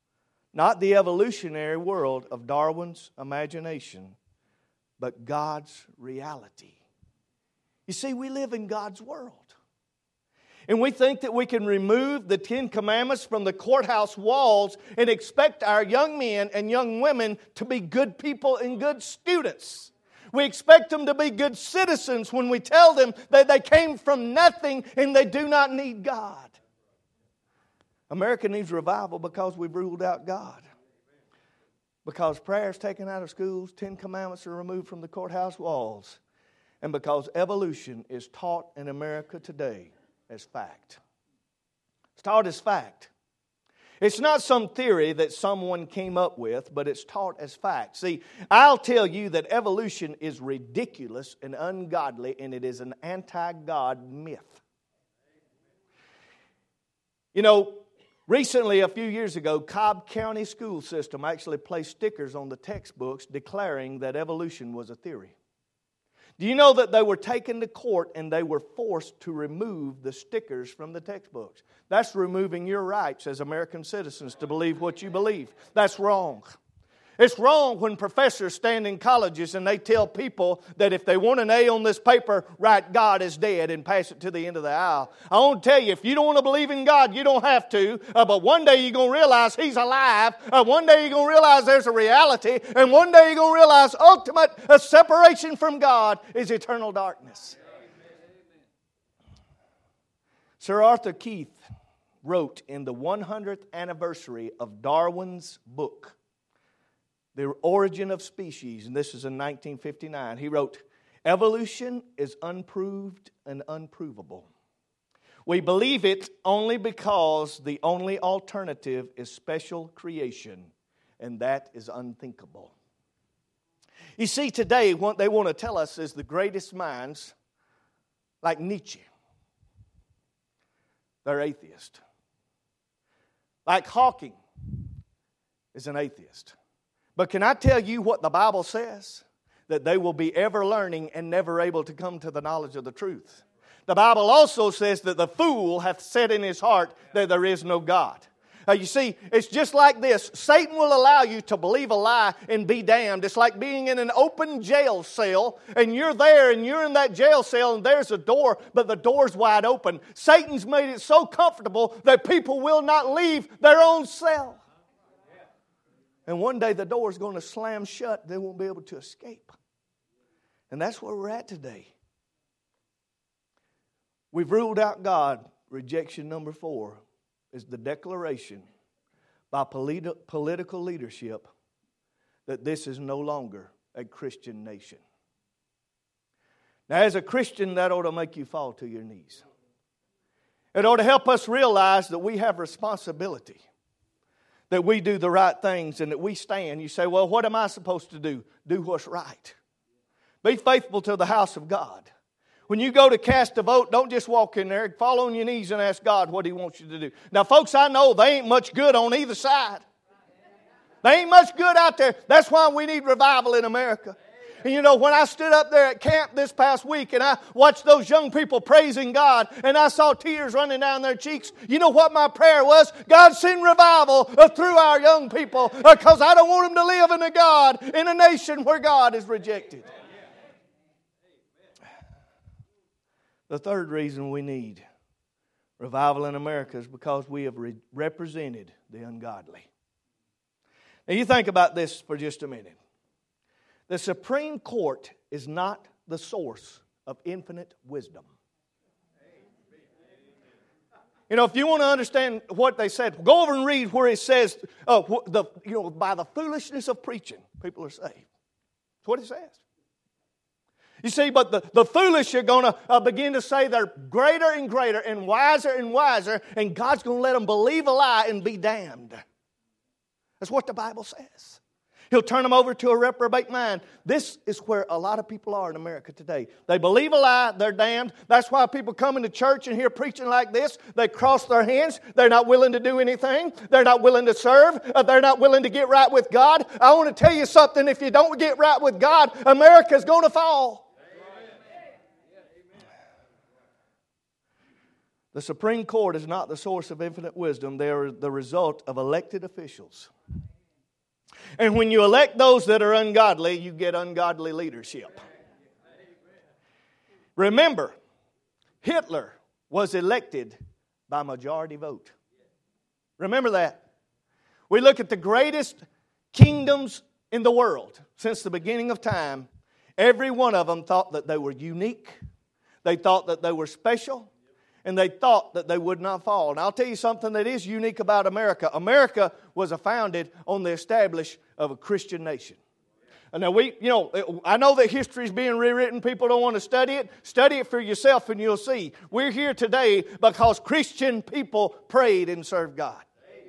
Not the evolutionary world of Darwin's imagination, but God's reality. You see, we live in God's world. And we think that we can remove the 10 Commandments from the courthouse walls and expect our young men and young women to be good people and good students. We expect them to be good citizens when we tell them that they came from nothing and they do not need God. America needs revival because we've ruled out God. Because prayer is taken out of schools, 10 Commandments are removed from the courthouse walls, and because evolution is taught in America today as fact. It's taught as fact. It's not some theory that someone came up with, but it's taught as fact. See, I'll tell you that evolution is ridiculous and ungodly, and it is an anti-God myth. You know, recently, a few years ago, Cobb County school system actually placed stickers on the textbooks declaring that evolution was a theory. Do you know that they were taken to court and they were forced to remove the stickers from the textbooks? That's removing your rights as American citizens to believe what you believe. That's wrong. It's wrong when professors stand in colleges and they tell people that if they want an A on this paper, write God is dead and pass it to the end of the aisle. I want to tell you, if you don't want to believe in God, you don't have to. But one day you're going to realize He's alive. One day you're going to realize there's a reality. And one day you're going to realize ultimate separation from God is eternal darkness. Sir Arthur Keith wrote in the 100th anniversary of Darwin's book, The Origin of Species, and this is in 1959. He wrote, "Evolution is unproved and unprovable. We believe it only because the only alternative is special creation, and that is unthinkable." You see, today what they want to tell us is the greatest minds, like Nietzsche, they're atheist. Like Hawking is an atheist. But can I tell you what the Bible says? That they will be ever learning and never able to come to the knowledge of the truth. The Bible also says that the fool hath said in his heart that there is no God. You see, it's just like this. Satan will allow you to believe a lie and be damned. It's like being in an open jail cell, and you're there and you're in that jail cell and there's a door, but the door's wide open. Satan's made it so comfortable that people will not leave their own cell. And one day the door is going to slam shut. They won't be able to escape. And that's where we're at today. We've ruled out God. Rejection number 4 is the declaration by political leadership that this is no longer a Christian nation. Now, as a Christian, that ought to make you fall to your knees. It ought to help us realize that we have responsibility. That we do the right things and that we stand. You say, well, what am I supposed to do? Do what's right. Be faithful to the house of God. When you go to cast a vote, don't just walk in there. Fall on your knees and ask God what He wants you to do. Now, folks, I know they ain't much good on either side. They ain't much good out there. That's why we need revival in America. And you know, when I stood up there at camp this past week and I watched those young people praising God and I saw tears running down their cheeks, you know what my prayer was? God, send revival through our young people because I don't want them to live in a nation where God is rejected. The third reason we need revival in America is because we have represented the ungodly. Now you think about this for just a minute. The Supreme Court is not the source of infinite wisdom. You know, if you want to understand what they said, go over and read where it says, by the foolishness of preaching, people are saved. That's what it says. You see, but the foolish are going to begin to say they're greater and greater and wiser, and God's going to let them believe a lie and be damned. That's what the Bible says. He'll turn them over to a reprobate mind. This is where a lot of people are in America today. They believe a lie, they're damned. That's why people come into church and hear preaching like this. They cross their hands. They're not willing to do anything. They're not willing to serve. They're not willing to get right with God. I want to tell you something. If you don't get right with God, America's going to fall. The The Supreme Court is not the source of infinite wisdom. They are the result of elected officials. And when you elect those that are ungodly, you get ungodly leadership. Remember, Hitler was elected by majority vote. Remember that. We look at the greatest kingdoms in the world since the beginning of time. Every one of them thought that they were unique. They thought that they were special. And they thought that they would not fall. And I'll tell you something that is unique about America. America was founded on the establishment of a Christian nation. And now I know that history is being rewritten. People don't want to study it. Study it for yourself and you'll see. We're here today because Christian people prayed and served God.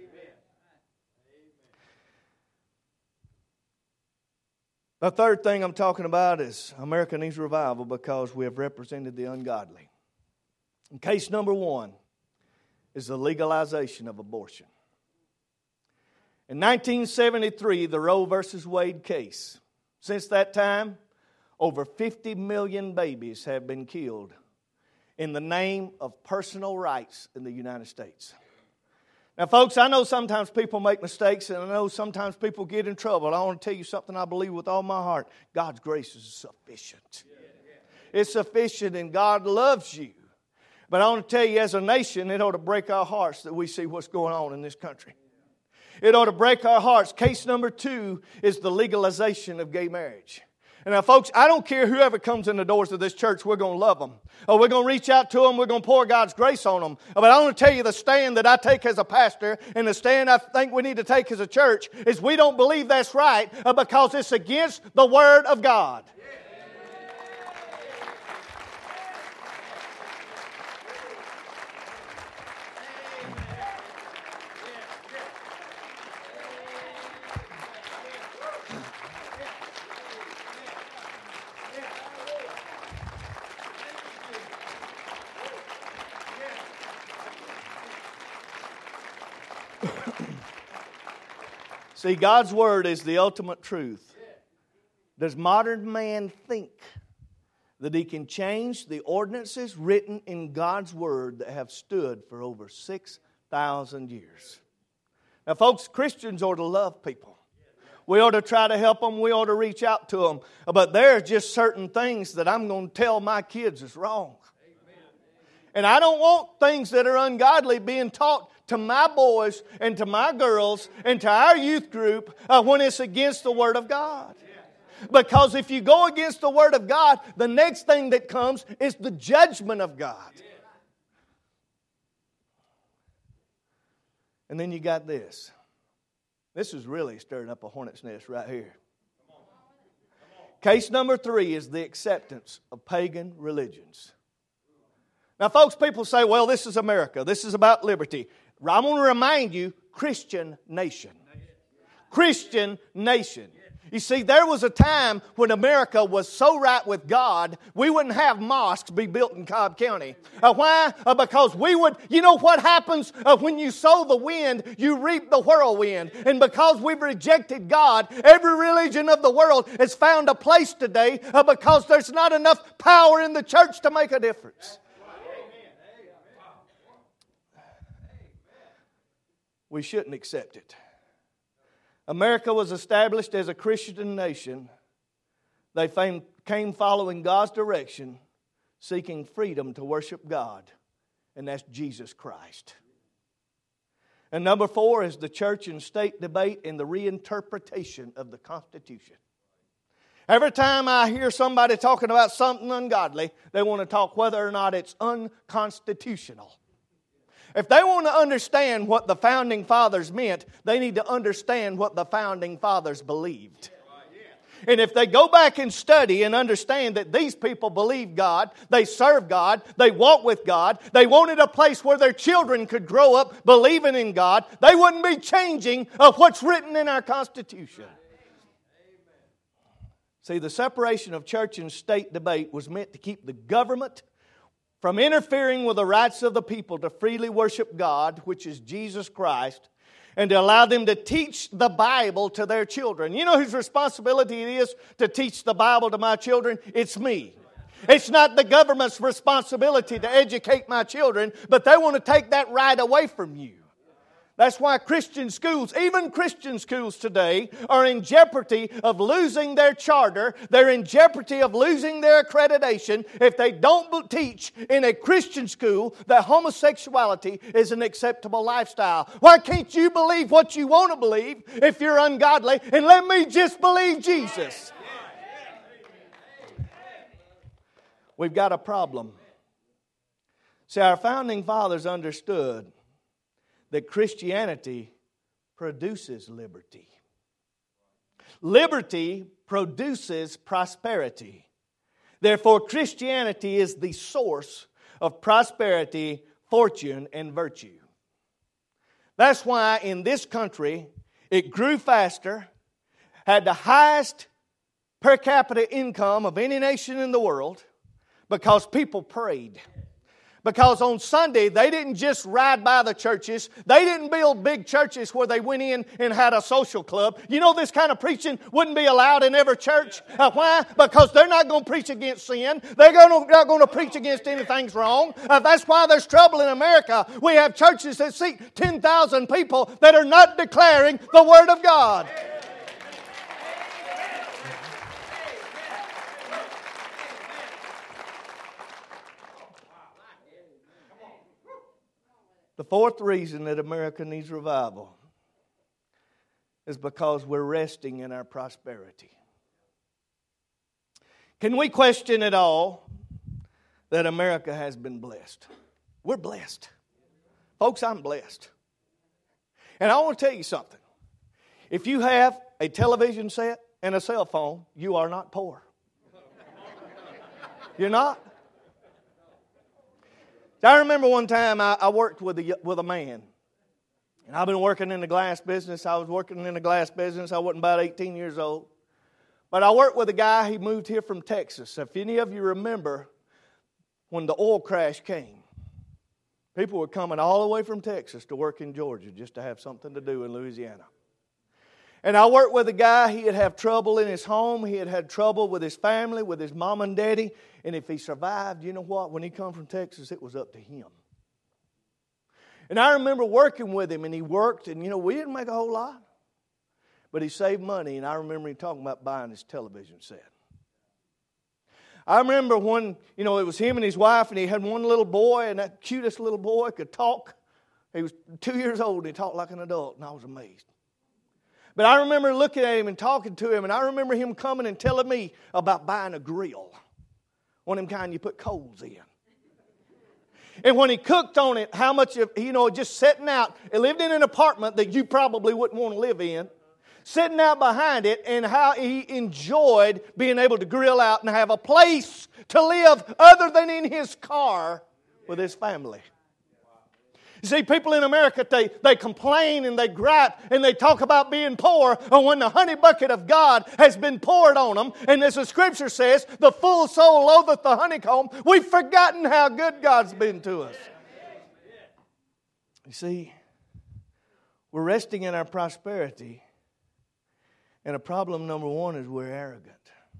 The third thing I'm talking about is America needs revival because we have represented the ungodly. And case number one is the legalization of abortion. In 1973, the Roe versus Wade case. Since that time, over 50 million babies have been killed in the name of personal rights in the United States. Now, folks, I know sometimes people make mistakes, and I know sometimes people get in trouble. I want to tell you something I believe with all my heart. God's grace is sufficient. It's sufficient, and God loves you. But I want to tell you, as a nation, it ought to break our hearts that we see what's going on in this country. It ought to break our hearts. Case number 2 is the legalization of gay marriage. And now, folks, I don't care whoever comes in the doors of this church, we're going to love them. Or we're going to reach out to them, we're going to pour God's grace on them. But I want to tell you the stand that I take as a pastor and the stand I think we need to take as a church is we don't believe that's right because it's against the Word of God. See, God's Word is the ultimate truth. Does modern man think that he can change the ordinances written in God's Word that have stood for over 6,000 years? Now, folks, Christians ought to love people. We ought to try to help them. We ought to reach out to them. But there are just certain things that I'm going to tell my kids is wrong. And I don't want things that are ungodly being taught to my boys and to my girls and to our youth group when it's against the Word of God. Because if you go against the Word of God, the next thing that comes is the judgment of God. And then you got this. This is really stirring up a hornet's nest right here. Case number 3 is the acceptance of pagan religions. Now, folks, people say, well, this is America. This is about liberty. I want to remind you, Christian nation. Christian nation. You see, there was a time when America was so right with God, we wouldn't have mosques be built in Cobb County. Why? Because we would, you know what happens when you sow the wind, you reap the whirlwind. And because we've rejected God, every religion of the world has found a place today because there's not enough power in the church to make a difference. We shouldn't accept it. America was established as a Christian nation. They came following God's direction, seeking freedom to worship God, and that's Jesus Christ. And number 4 is the church and state debate and the reinterpretation of the Constitution. Every time I hear somebody talking about something ungodly, they want to talk whether or not it's unconstitutional. If they want to understand what the Founding Fathers meant, they need to understand what the Founding Fathers believed. And if they go back and study and understand that these people believe God, they serve God, they walk with God, they wanted a place where their children could grow up believing in God, they wouldn't be changing what's written in our Constitution. See, the separation of church and state debate was meant to keep the government from interfering with the rights of the people to freely worship God, which is Jesus Christ, and to allow them to teach the Bible to their children. You know whose responsibility it is to teach the Bible to my children? It's me. It's not the government's responsibility to educate my children, but they want to take that right away from you. That's why Christian schools, even Christian schools today, are in jeopardy of losing their charter. They're in jeopardy of losing their accreditation if they don't teach in a Christian school that homosexuality is an acceptable lifestyle. Why can't you believe what you want to believe if you're ungodly? And let me just believe Jesus. We've got a problem. See, our founding fathers understood that Christianity produces liberty. Liberty produces prosperity. Therefore, Christianity is the source of prosperity, fortune, and virtue. That's why in this country, it grew faster, had the highest per capita income of any nation in the world, because people prayed. Because on Sunday, they didn't just ride by the churches. They didn't build big churches where they went in and had a social club. You know, this kind of preaching wouldn't be allowed in every church. Why? Because they're not going to preach against sin. They're not going to preach against anything's wrong. That's why there's trouble in America. We have churches that seat 10,000 people that are not declaring the Word of God. The fourth reason that America needs revival is because we're resting in our prosperity. Can we question at all that America has been blessed? We're blessed. Folks, I'm blessed. And I want to tell you something. If you have a television set and a cell phone, you are not poor. You're not. I remember one time I worked with a man. And I've been working in the glass business. I was working in the glass business. I wasn't about 18 years old. But I worked with a guy. He moved here from Texas. If any of you remember when the oil crash came, people were coming all the way from Texas to work in Georgia just to have something to do in Louisiana. And I worked with a guy. He had had trouble in his home. He had had trouble with his family, with his mom and daddy. And if he survived, you know what? When he come from Texas, it was up to him. And I remember working with him, and he worked, and we didn't make a whole lot. But he saved money, and I remember him talking about buying his television set. I remember when, it was him and his wife, and he had one little boy, and that cutest little boy could talk. He was 2 years old, and he talked like an adult, and I was amazed. But I remember looking at him and talking to him, and I remember him coming and telling me about buying a grill. One of them kind you put coals in. And when he cooked on it, how much of, just sitting out, he lived in an apartment that you probably wouldn't want to live in, sitting out behind it, and how he enjoyed being able to grill out and have a place to live other than in his car with his family. You see, people in America, they complain and they gripe and they talk about being poor, and when the honey bucket of God has been poured on them, and as the Scripture says, the full soul loatheth the honeycomb, we've forgotten how good God's been to us. You see, we're resting in our prosperity, and a problem number one is we're arrogant.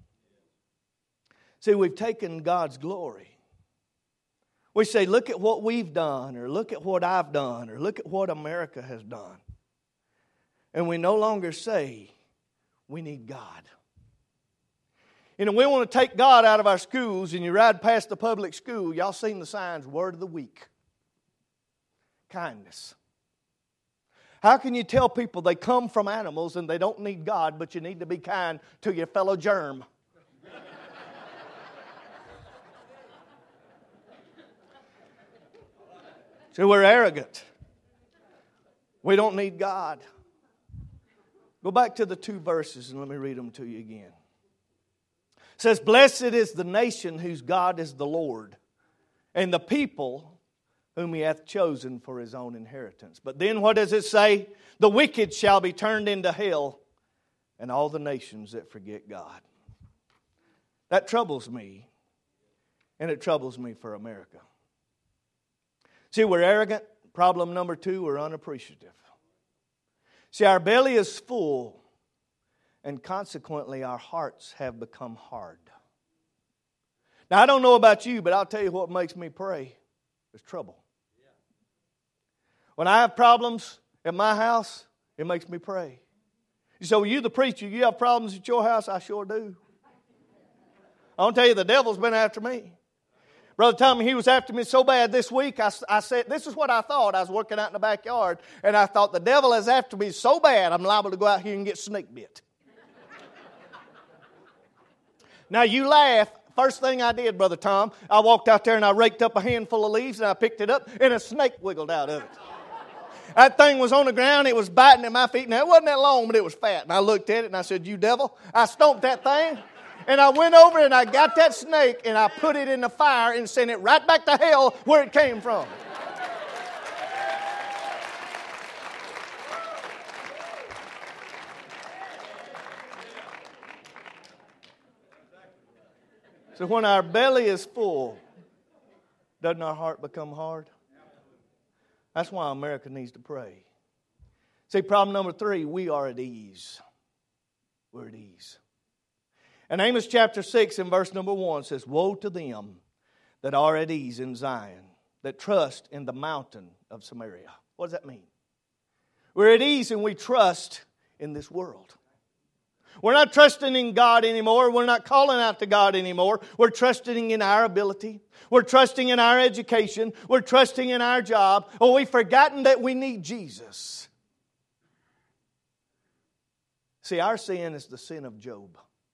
See, we've taken God's glory. We say, look at what we've done, or look at what I've done, or look at what America has done. And we no longer say, we need God. We want to take God out of our schools, and you ride past the public school, y'all seen the signs, Word of the Week. Kindness. How can you tell people they come from animals and they don't need God, but you need to be kind to your fellow germ? So we're arrogant. We don't need God. Go back to the 2 verses and let me read them to you again. It says, blessed is the nation whose God is the Lord, and the people whom He hath chosen for His own inheritance. But then what does it say? The wicked shall be turned into hell, and all the nations that forget God. That troubles me, and it troubles me for America. See, we're arrogant. Problem number 2, we're unappreciative. See, our belly is full, and consequently our hearts have become hard. Now, I don't know about you, but I'll tell you what makes me pray is trouble. When I have problems at my house, it makes me pray. You say, well, you the preacher, you have problems at your house? I sure do. I want to tell you, the devil's been after me. Brother Tommy, he was after me so bad this week, I said, this is what I thought. I was working out in the backyard, and I thought, the devil is after me so bad, I'm liable to go out here and get snake bit. Now, you laugh. First thing I did, Brother Tom, I walked out there and I raked up a handful of leaves and I picked it up, and a snake wiggled out of it. That thing was on the ground. It was biting at my feet. Now, it wasn't that long, but it was fat. And I looked at it and I said, you devil. I stomped that thing. And I went over and I got that snake and I put it in the fire and sent it right back to hell where it came from. So when our belly is full, doesn't our heart become hard? That's why America needs to pray. See, problem number 3, we are at ease. We're at ease. And Amos chapter 6 and verse number 1 says, woe to them that are at ease in Zion, that trust in the mountain of Samaria. What does that mean? We're at ease and we trust in this world. We're not trusting in God anymore. We're not calling out to God anymore. We're trusting in our ability. We're trusting in our education. We're trusting in our job. Oh, we've forgotten that we need Jesus. See, our sin is the sin of Job.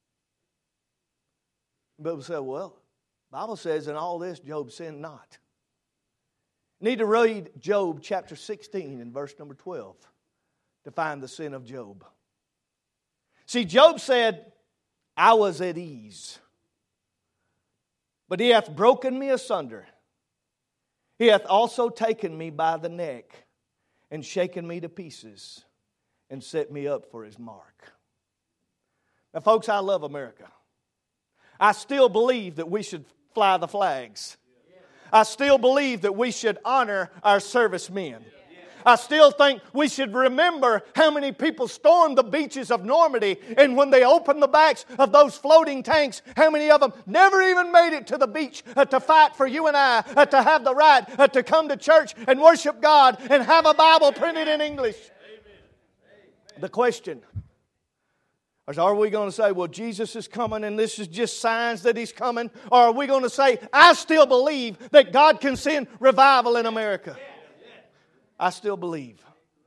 People say, well, the Bible says in all this, Job sinned not. You need to read Job chapter 16 and verse number 12 to find the sin of Job. See, Job said, I was at ease, but he hath broken me asunder. He hath also taken me by the neck and shaken me to pieces and set me up for his mark. Now, folks, I love America. I still believe that we should fly the flags. I still believe that we should honor our servicemen. I still think we should remember how many people stormed the beaches of Normandy, and when they opened the backs of those floating tanks, how many of them never even made it to the beach to fight for you and I, to have the right to come to church and worship God and have a Bible printed in English. The question is, are we going to say, well, Jesus is coming and this is just signs that He's coming? Or are we going to say, I still believe that God can send revival in America? I still believe.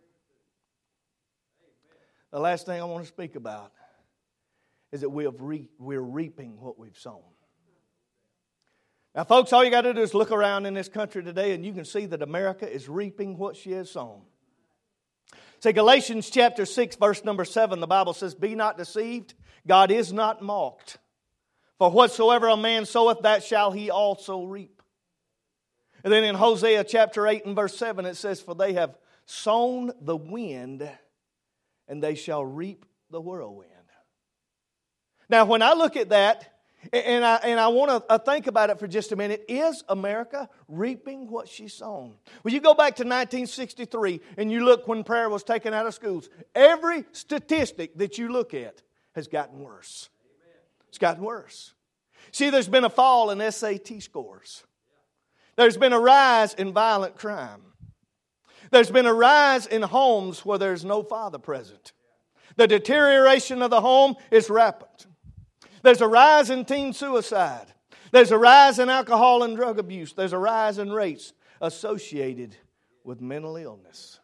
The last thing I want to speak about is that we're reaping what we've sown. Now, folks, all you got to do is look around in this country today and you can see that America is reaping what she has sown. See, Galatians chapter 6, verse number 7, the Bible says, be not deceived, God is not mocked. For whatsoever a man soweth, that shall he also reap. And then in Hosea chapter 8 and verse 7 it says, for they have sown the wind, and they shall reap the whirlwind. Now when I look at that, and I want to think about it for just a minute, is America reaping what she's sown? Well, you go back to 1963 and you look when prayer was taken out of schools. Every statistic that you look at has gotten worse. It's gotten worse. See, there's been a fall in SAT scores. There's been a rise in violent crime. There's been a rise in homes where there's no father present. The deterioration of the home is rampant. There's a rise in teen suicide. There's a rise in alcohol and drug abuse. There's a rise in rates associated with mental illness.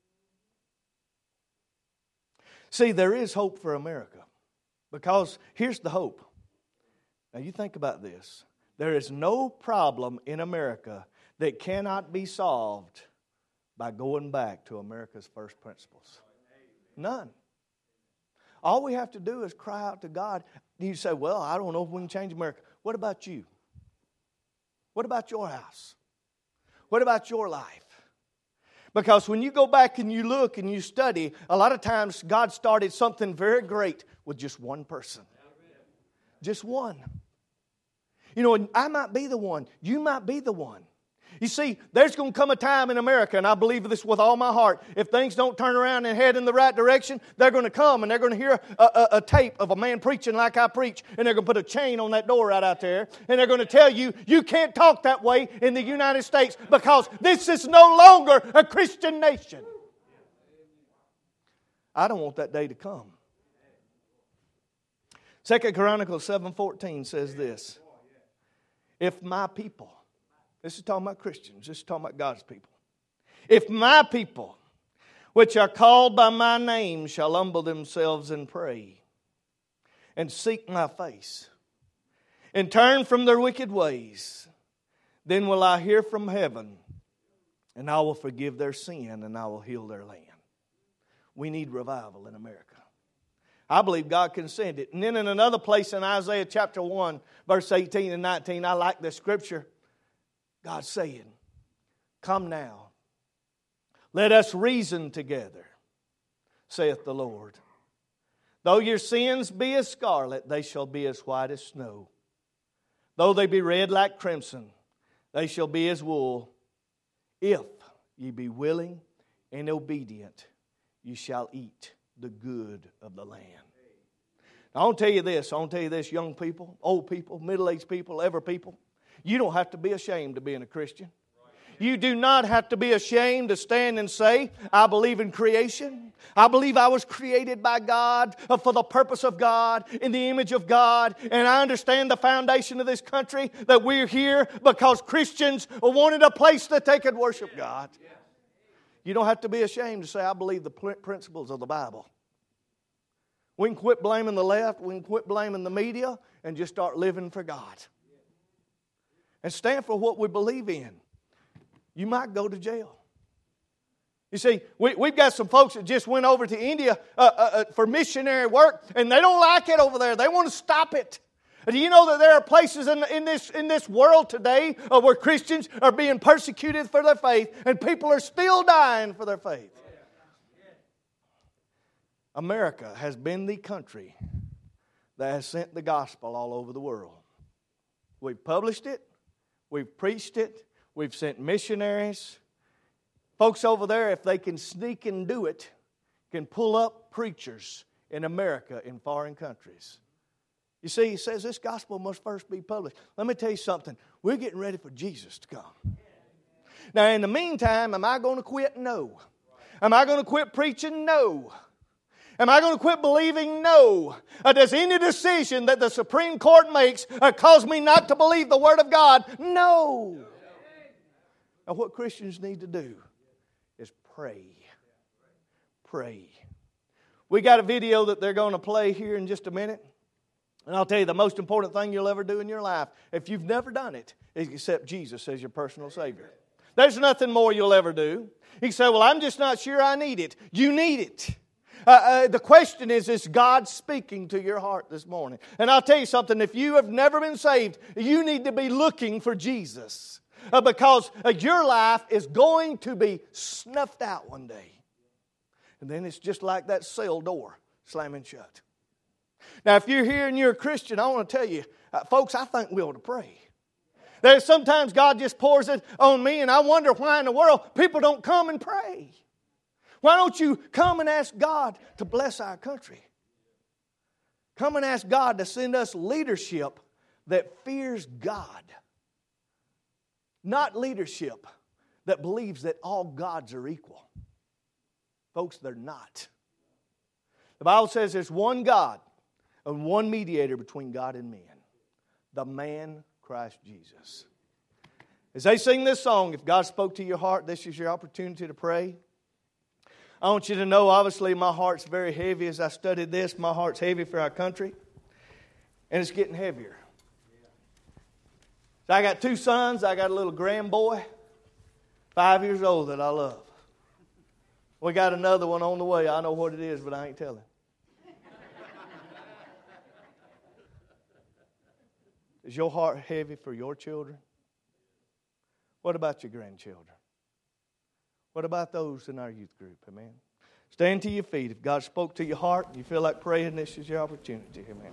See, there is hope for America. Because here's the hope. Now you think about this. There is no problem in America that cannot be solved by going back to America's first principles. None. All we have to do is cry out to God. You say, well, I don't know if we can change America. What about you? What about your house? What about your life? Because when you go back and you look and you study, a lot of times God started something very great with just one person. Just one. You know, I might be the one. You might be the one. You see, there's going to come a time in America, and I believe this with all my heart, if things don't turn around and head in the right direction, they're going to come and they're going to hear a tape of a man preaching like I preach, and they're going to put a chain on that door right out there, and they're going to tell you, you can't talk that way in the United States because this is no longer a Christian nation. I don't want that day to come. 2 Chronicles 7:14 says this, if my people, this is talking about Christians, this is talking about God's people, if my people, which are called by my name, shall humble themselves and pray, and seek my face, and turn from their wicked ways, then will I hear from heaven, and I will forgive their sin, and I will heal their land. We need revival in America. I believe God can send it. And then in another place in Isaiah chapter 1, verse 18 and 19, I like this scripture. God's saying, come now, let us reason together, saith the Lord. Though your sins be as scarlet, they shall be as white as snow. Though they be red like crimson, they shall be as wool. If ye be willing and obedient, you shall eat the good of the land. Now, I want to tell you this, young people, old people, middle-aged people, ever people. You don't have to be ashamed of being a Christian. You do not have to be ashamed to stand and say, I believe in creation. I believe I was created by God for the purpose of God, in the image of God. And I understand the foundation of this country, that we're here because Christians wanted a place that they could worship God. You don't have to be ashamed to say, I believe the principles of the Bible. We can quit blaming the left, we can quit blaming the media, and just start living for God. And stand for what we believe in. You might go to jail. You see, we've got some folks that just went over to India for missionary work, and they don't like it over there. They want to stop it. Do you know that there are places in this world today where Christians are being persecuted for their faith, and people are still dying for their faith? America has been the country that has sent the gospel all over the world. We've published it. We've preached it. We've sent missionaries. Folks over there, if they can sneak and do it, can pull up preachers in America in foreign countries. You see, he says this gospel must first be published. Let me tell you something. We're getting ready for Jesus to come. Now, in the meantime, am I going to quit? No. Am I going to quit preaching? No. Am I going to quit believing? No. Does any decision that the Supreme Court makes cause me not to believe the Word of God? No. Now, what Christians need to do is pray. Pray. We got a video that they're going to play here in just a minute. And I'll tell you, the most important thing you'll ever do in your life, if you've never done it, is accept Jesus as your personal Savior. There's nothing more you'll ever do. You say, well, I'm just not sure I need it. You need it. The question is God speaking to your heart this morning? And I'll tell you something, if you have never been saved, you need to be looking for Jesus. Because your life is going to be snuffed out one day. And then it's just like that cell door slamming shut. Now, if you're here and you're a Christian, I want to tell you, folks, I think we ought to pray. There's sometimes God just pours it on me, and I wonder why in the world people don't come and pray. Why don't you come and ask God to bless our country? Come and ask God to send us leadership that fears God. Not leadership that believes that all gods are equal. Folks, they're not. The Bible says there's one God and one mediator between God and men. The man, Christ Jesus. As they sing this song, if God spoke to your heart, this is your opportunity to pray. I want you to know, obviously, my heart's very heavy as I studied this. My heart's heavy for our country. And it's getting heavier. So I got 2 sons. I got a little grand boy, 5 years old, that I love. We got another one on the way. I know what it is, but I ain't telling. Is your heart heavy for your children? What about your grandchildren? What about those in our youth group? Amen. Stand to your feet. If God spoke to your heart and you feel like praying, this is your opportunity. Amen.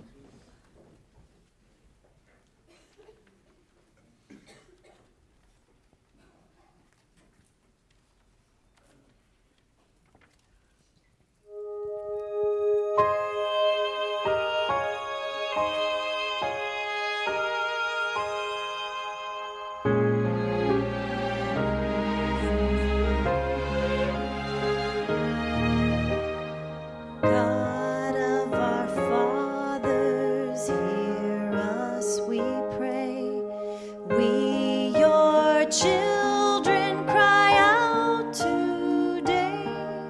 We, your children, cry out today.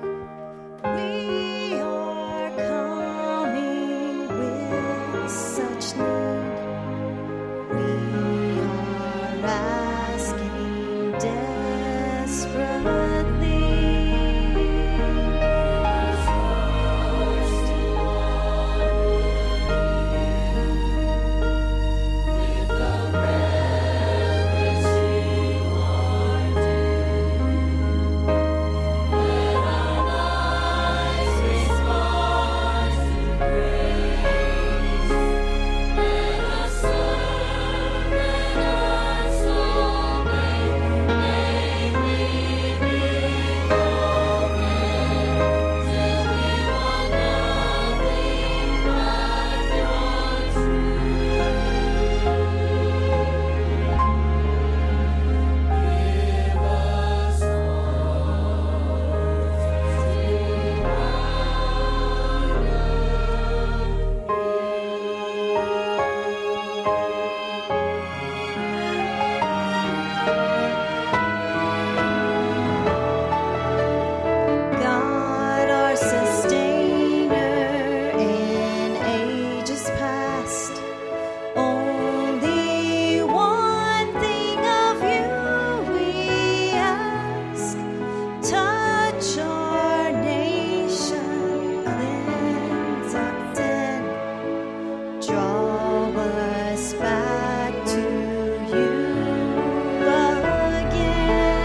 We are coming with such need. We are asking desperately. God, our sustainer in ages past, only one thing of you we ask. Touch our nation, cleanse our sin, draw us back to you again.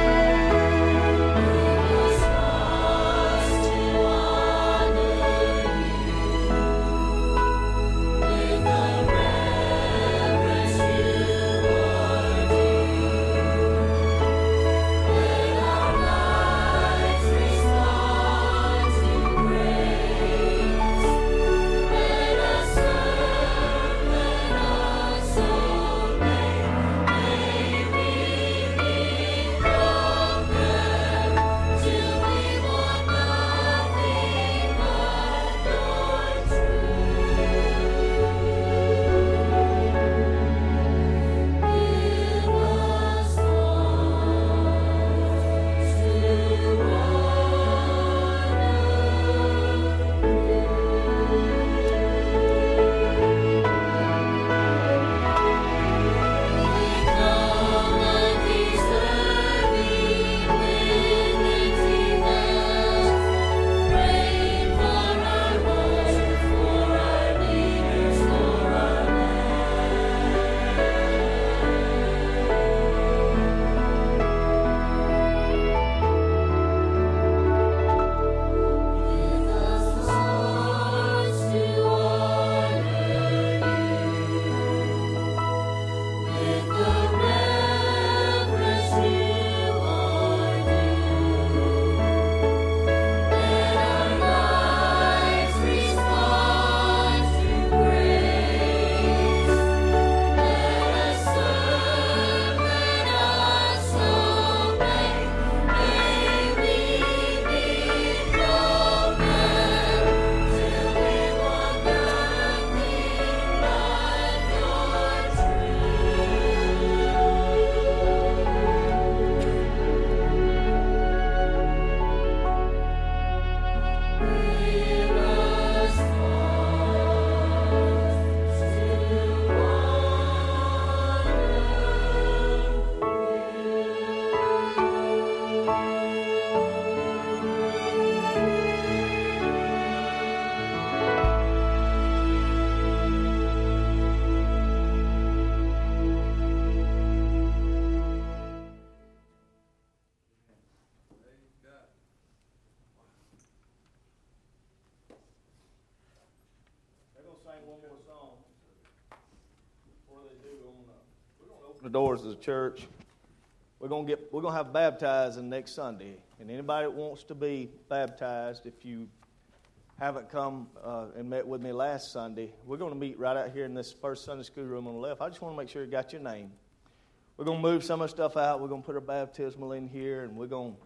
The doors of the church. We're gonna have baptizing next Sunday, and anybody that wants to be baptized, if you haven't come and met with me last Sunday, we're going to meet right out here in this first Sunday school room on the left. I just want to make sure you got your name. We're going to move some of the stuff out. We're going to put our baptismal in here, and we're going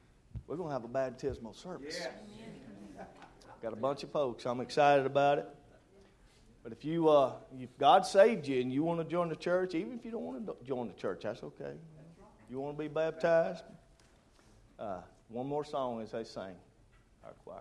to have a baptismal service. Yeah. Got a bunch of folks. I'm excited about it. But if God saved you and you want to join the church, even if you don't want to join the church, that's okay. You want to be baptized? One more song as they sing, our choir.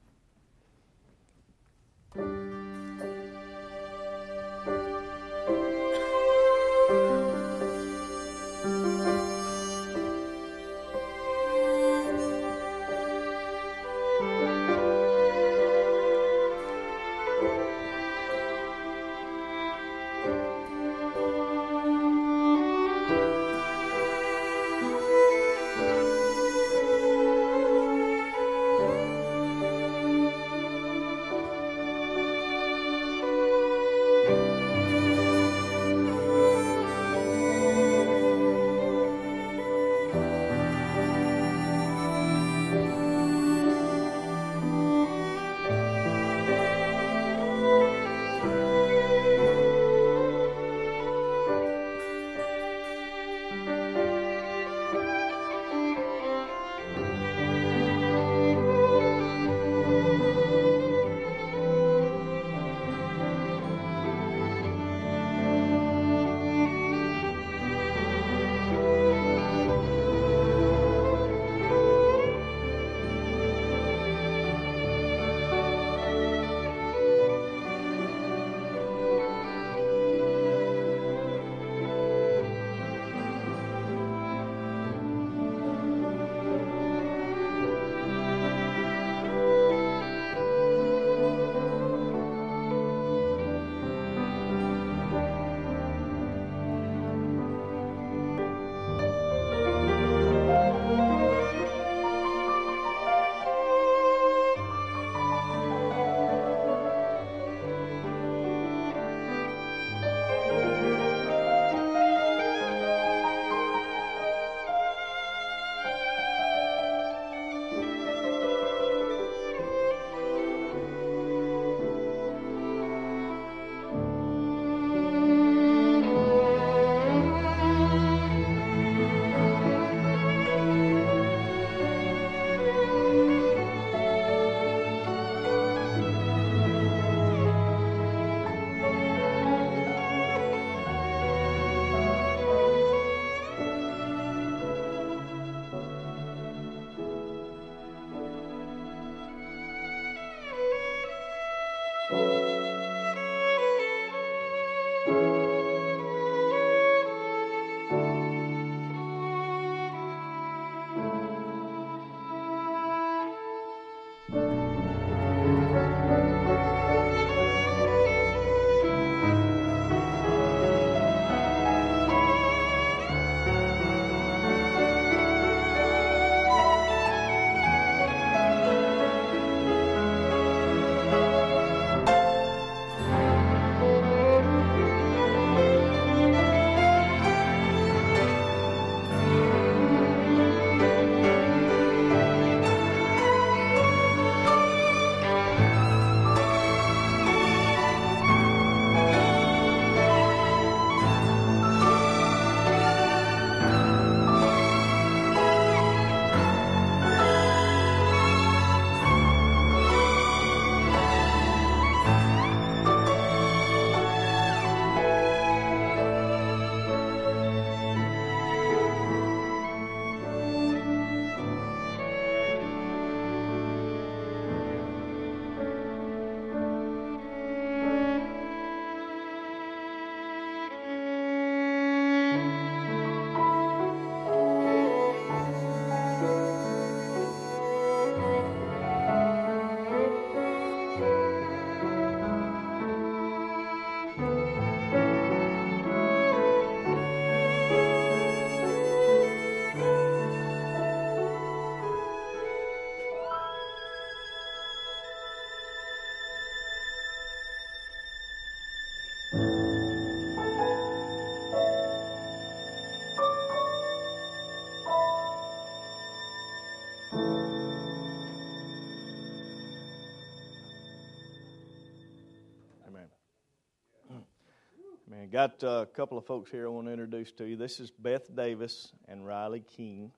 Got a couple of folks here I want to introduce to you. This is Beth Davis and Riley King.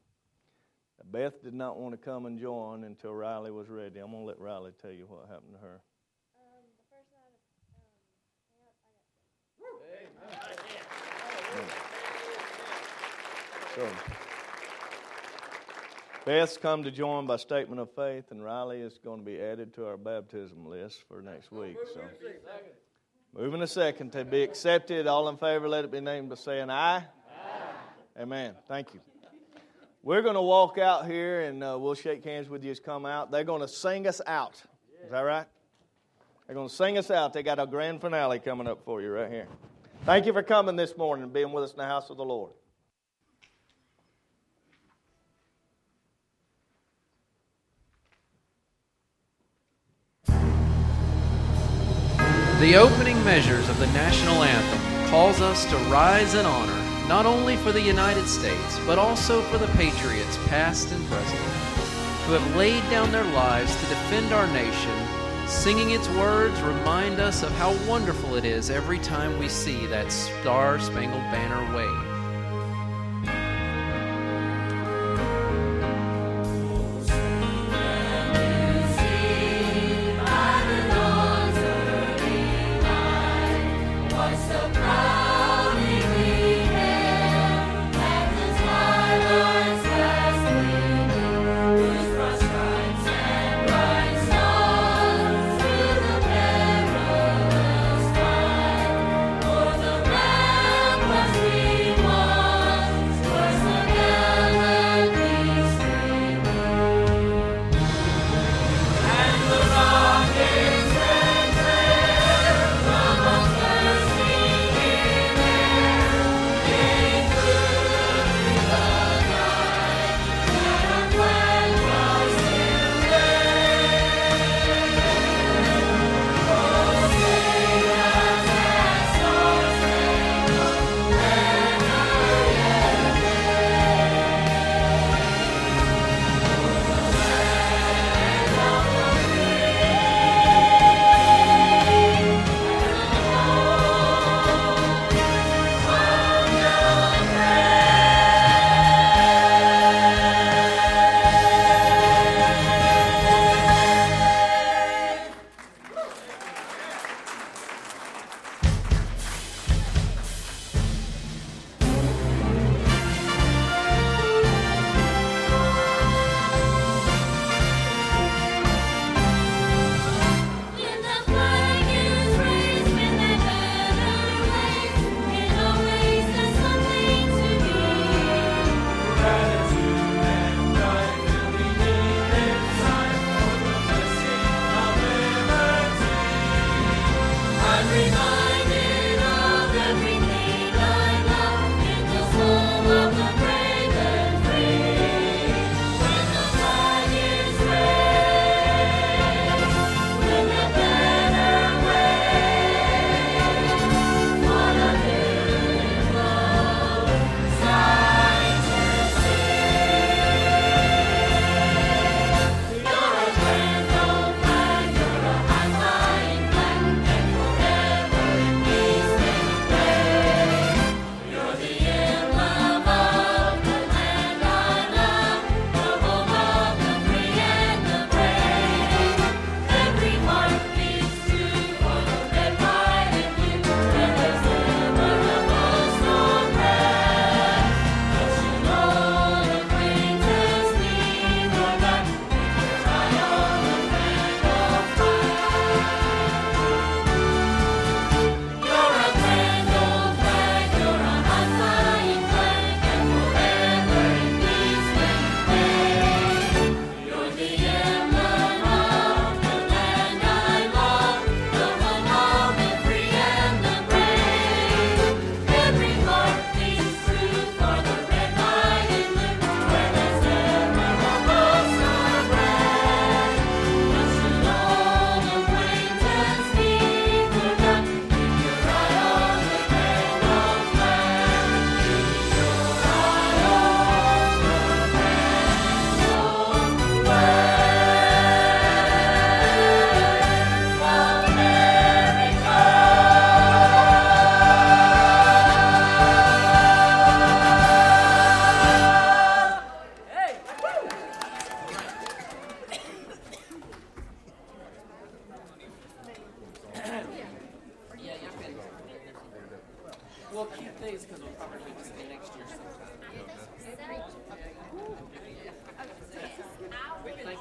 Beth did not want to come and join until Riley was ready. I'm going to let Riley tell you what happened to her. The first night So, Beth's come to join by statement of faith, and Riley is going to be added to our baptism list for next week. So, moving a second to be accepted. All in favor, let it be named by saying aye. Aye. Amen. Thank you. We're going to walk out here, and we'll shake hands with you as come out. They're going to sing us out. Is that right? They're going to sing us out. They got a grand finale coming up for you right here. Thank you for coming this morning and being with us in the house of the Lord. The opening measures of the national anthem calls us to rise in honor, not only for the United States, but also for the patriots past and present, who have laid down their lives to defend our nation. Singing its words remind us of how wonderful it is every time we see that Star-Spangled Banner wave. We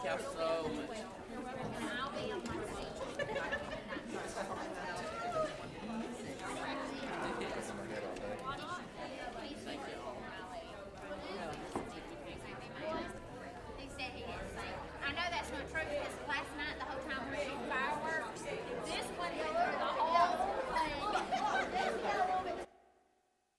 y'all so much.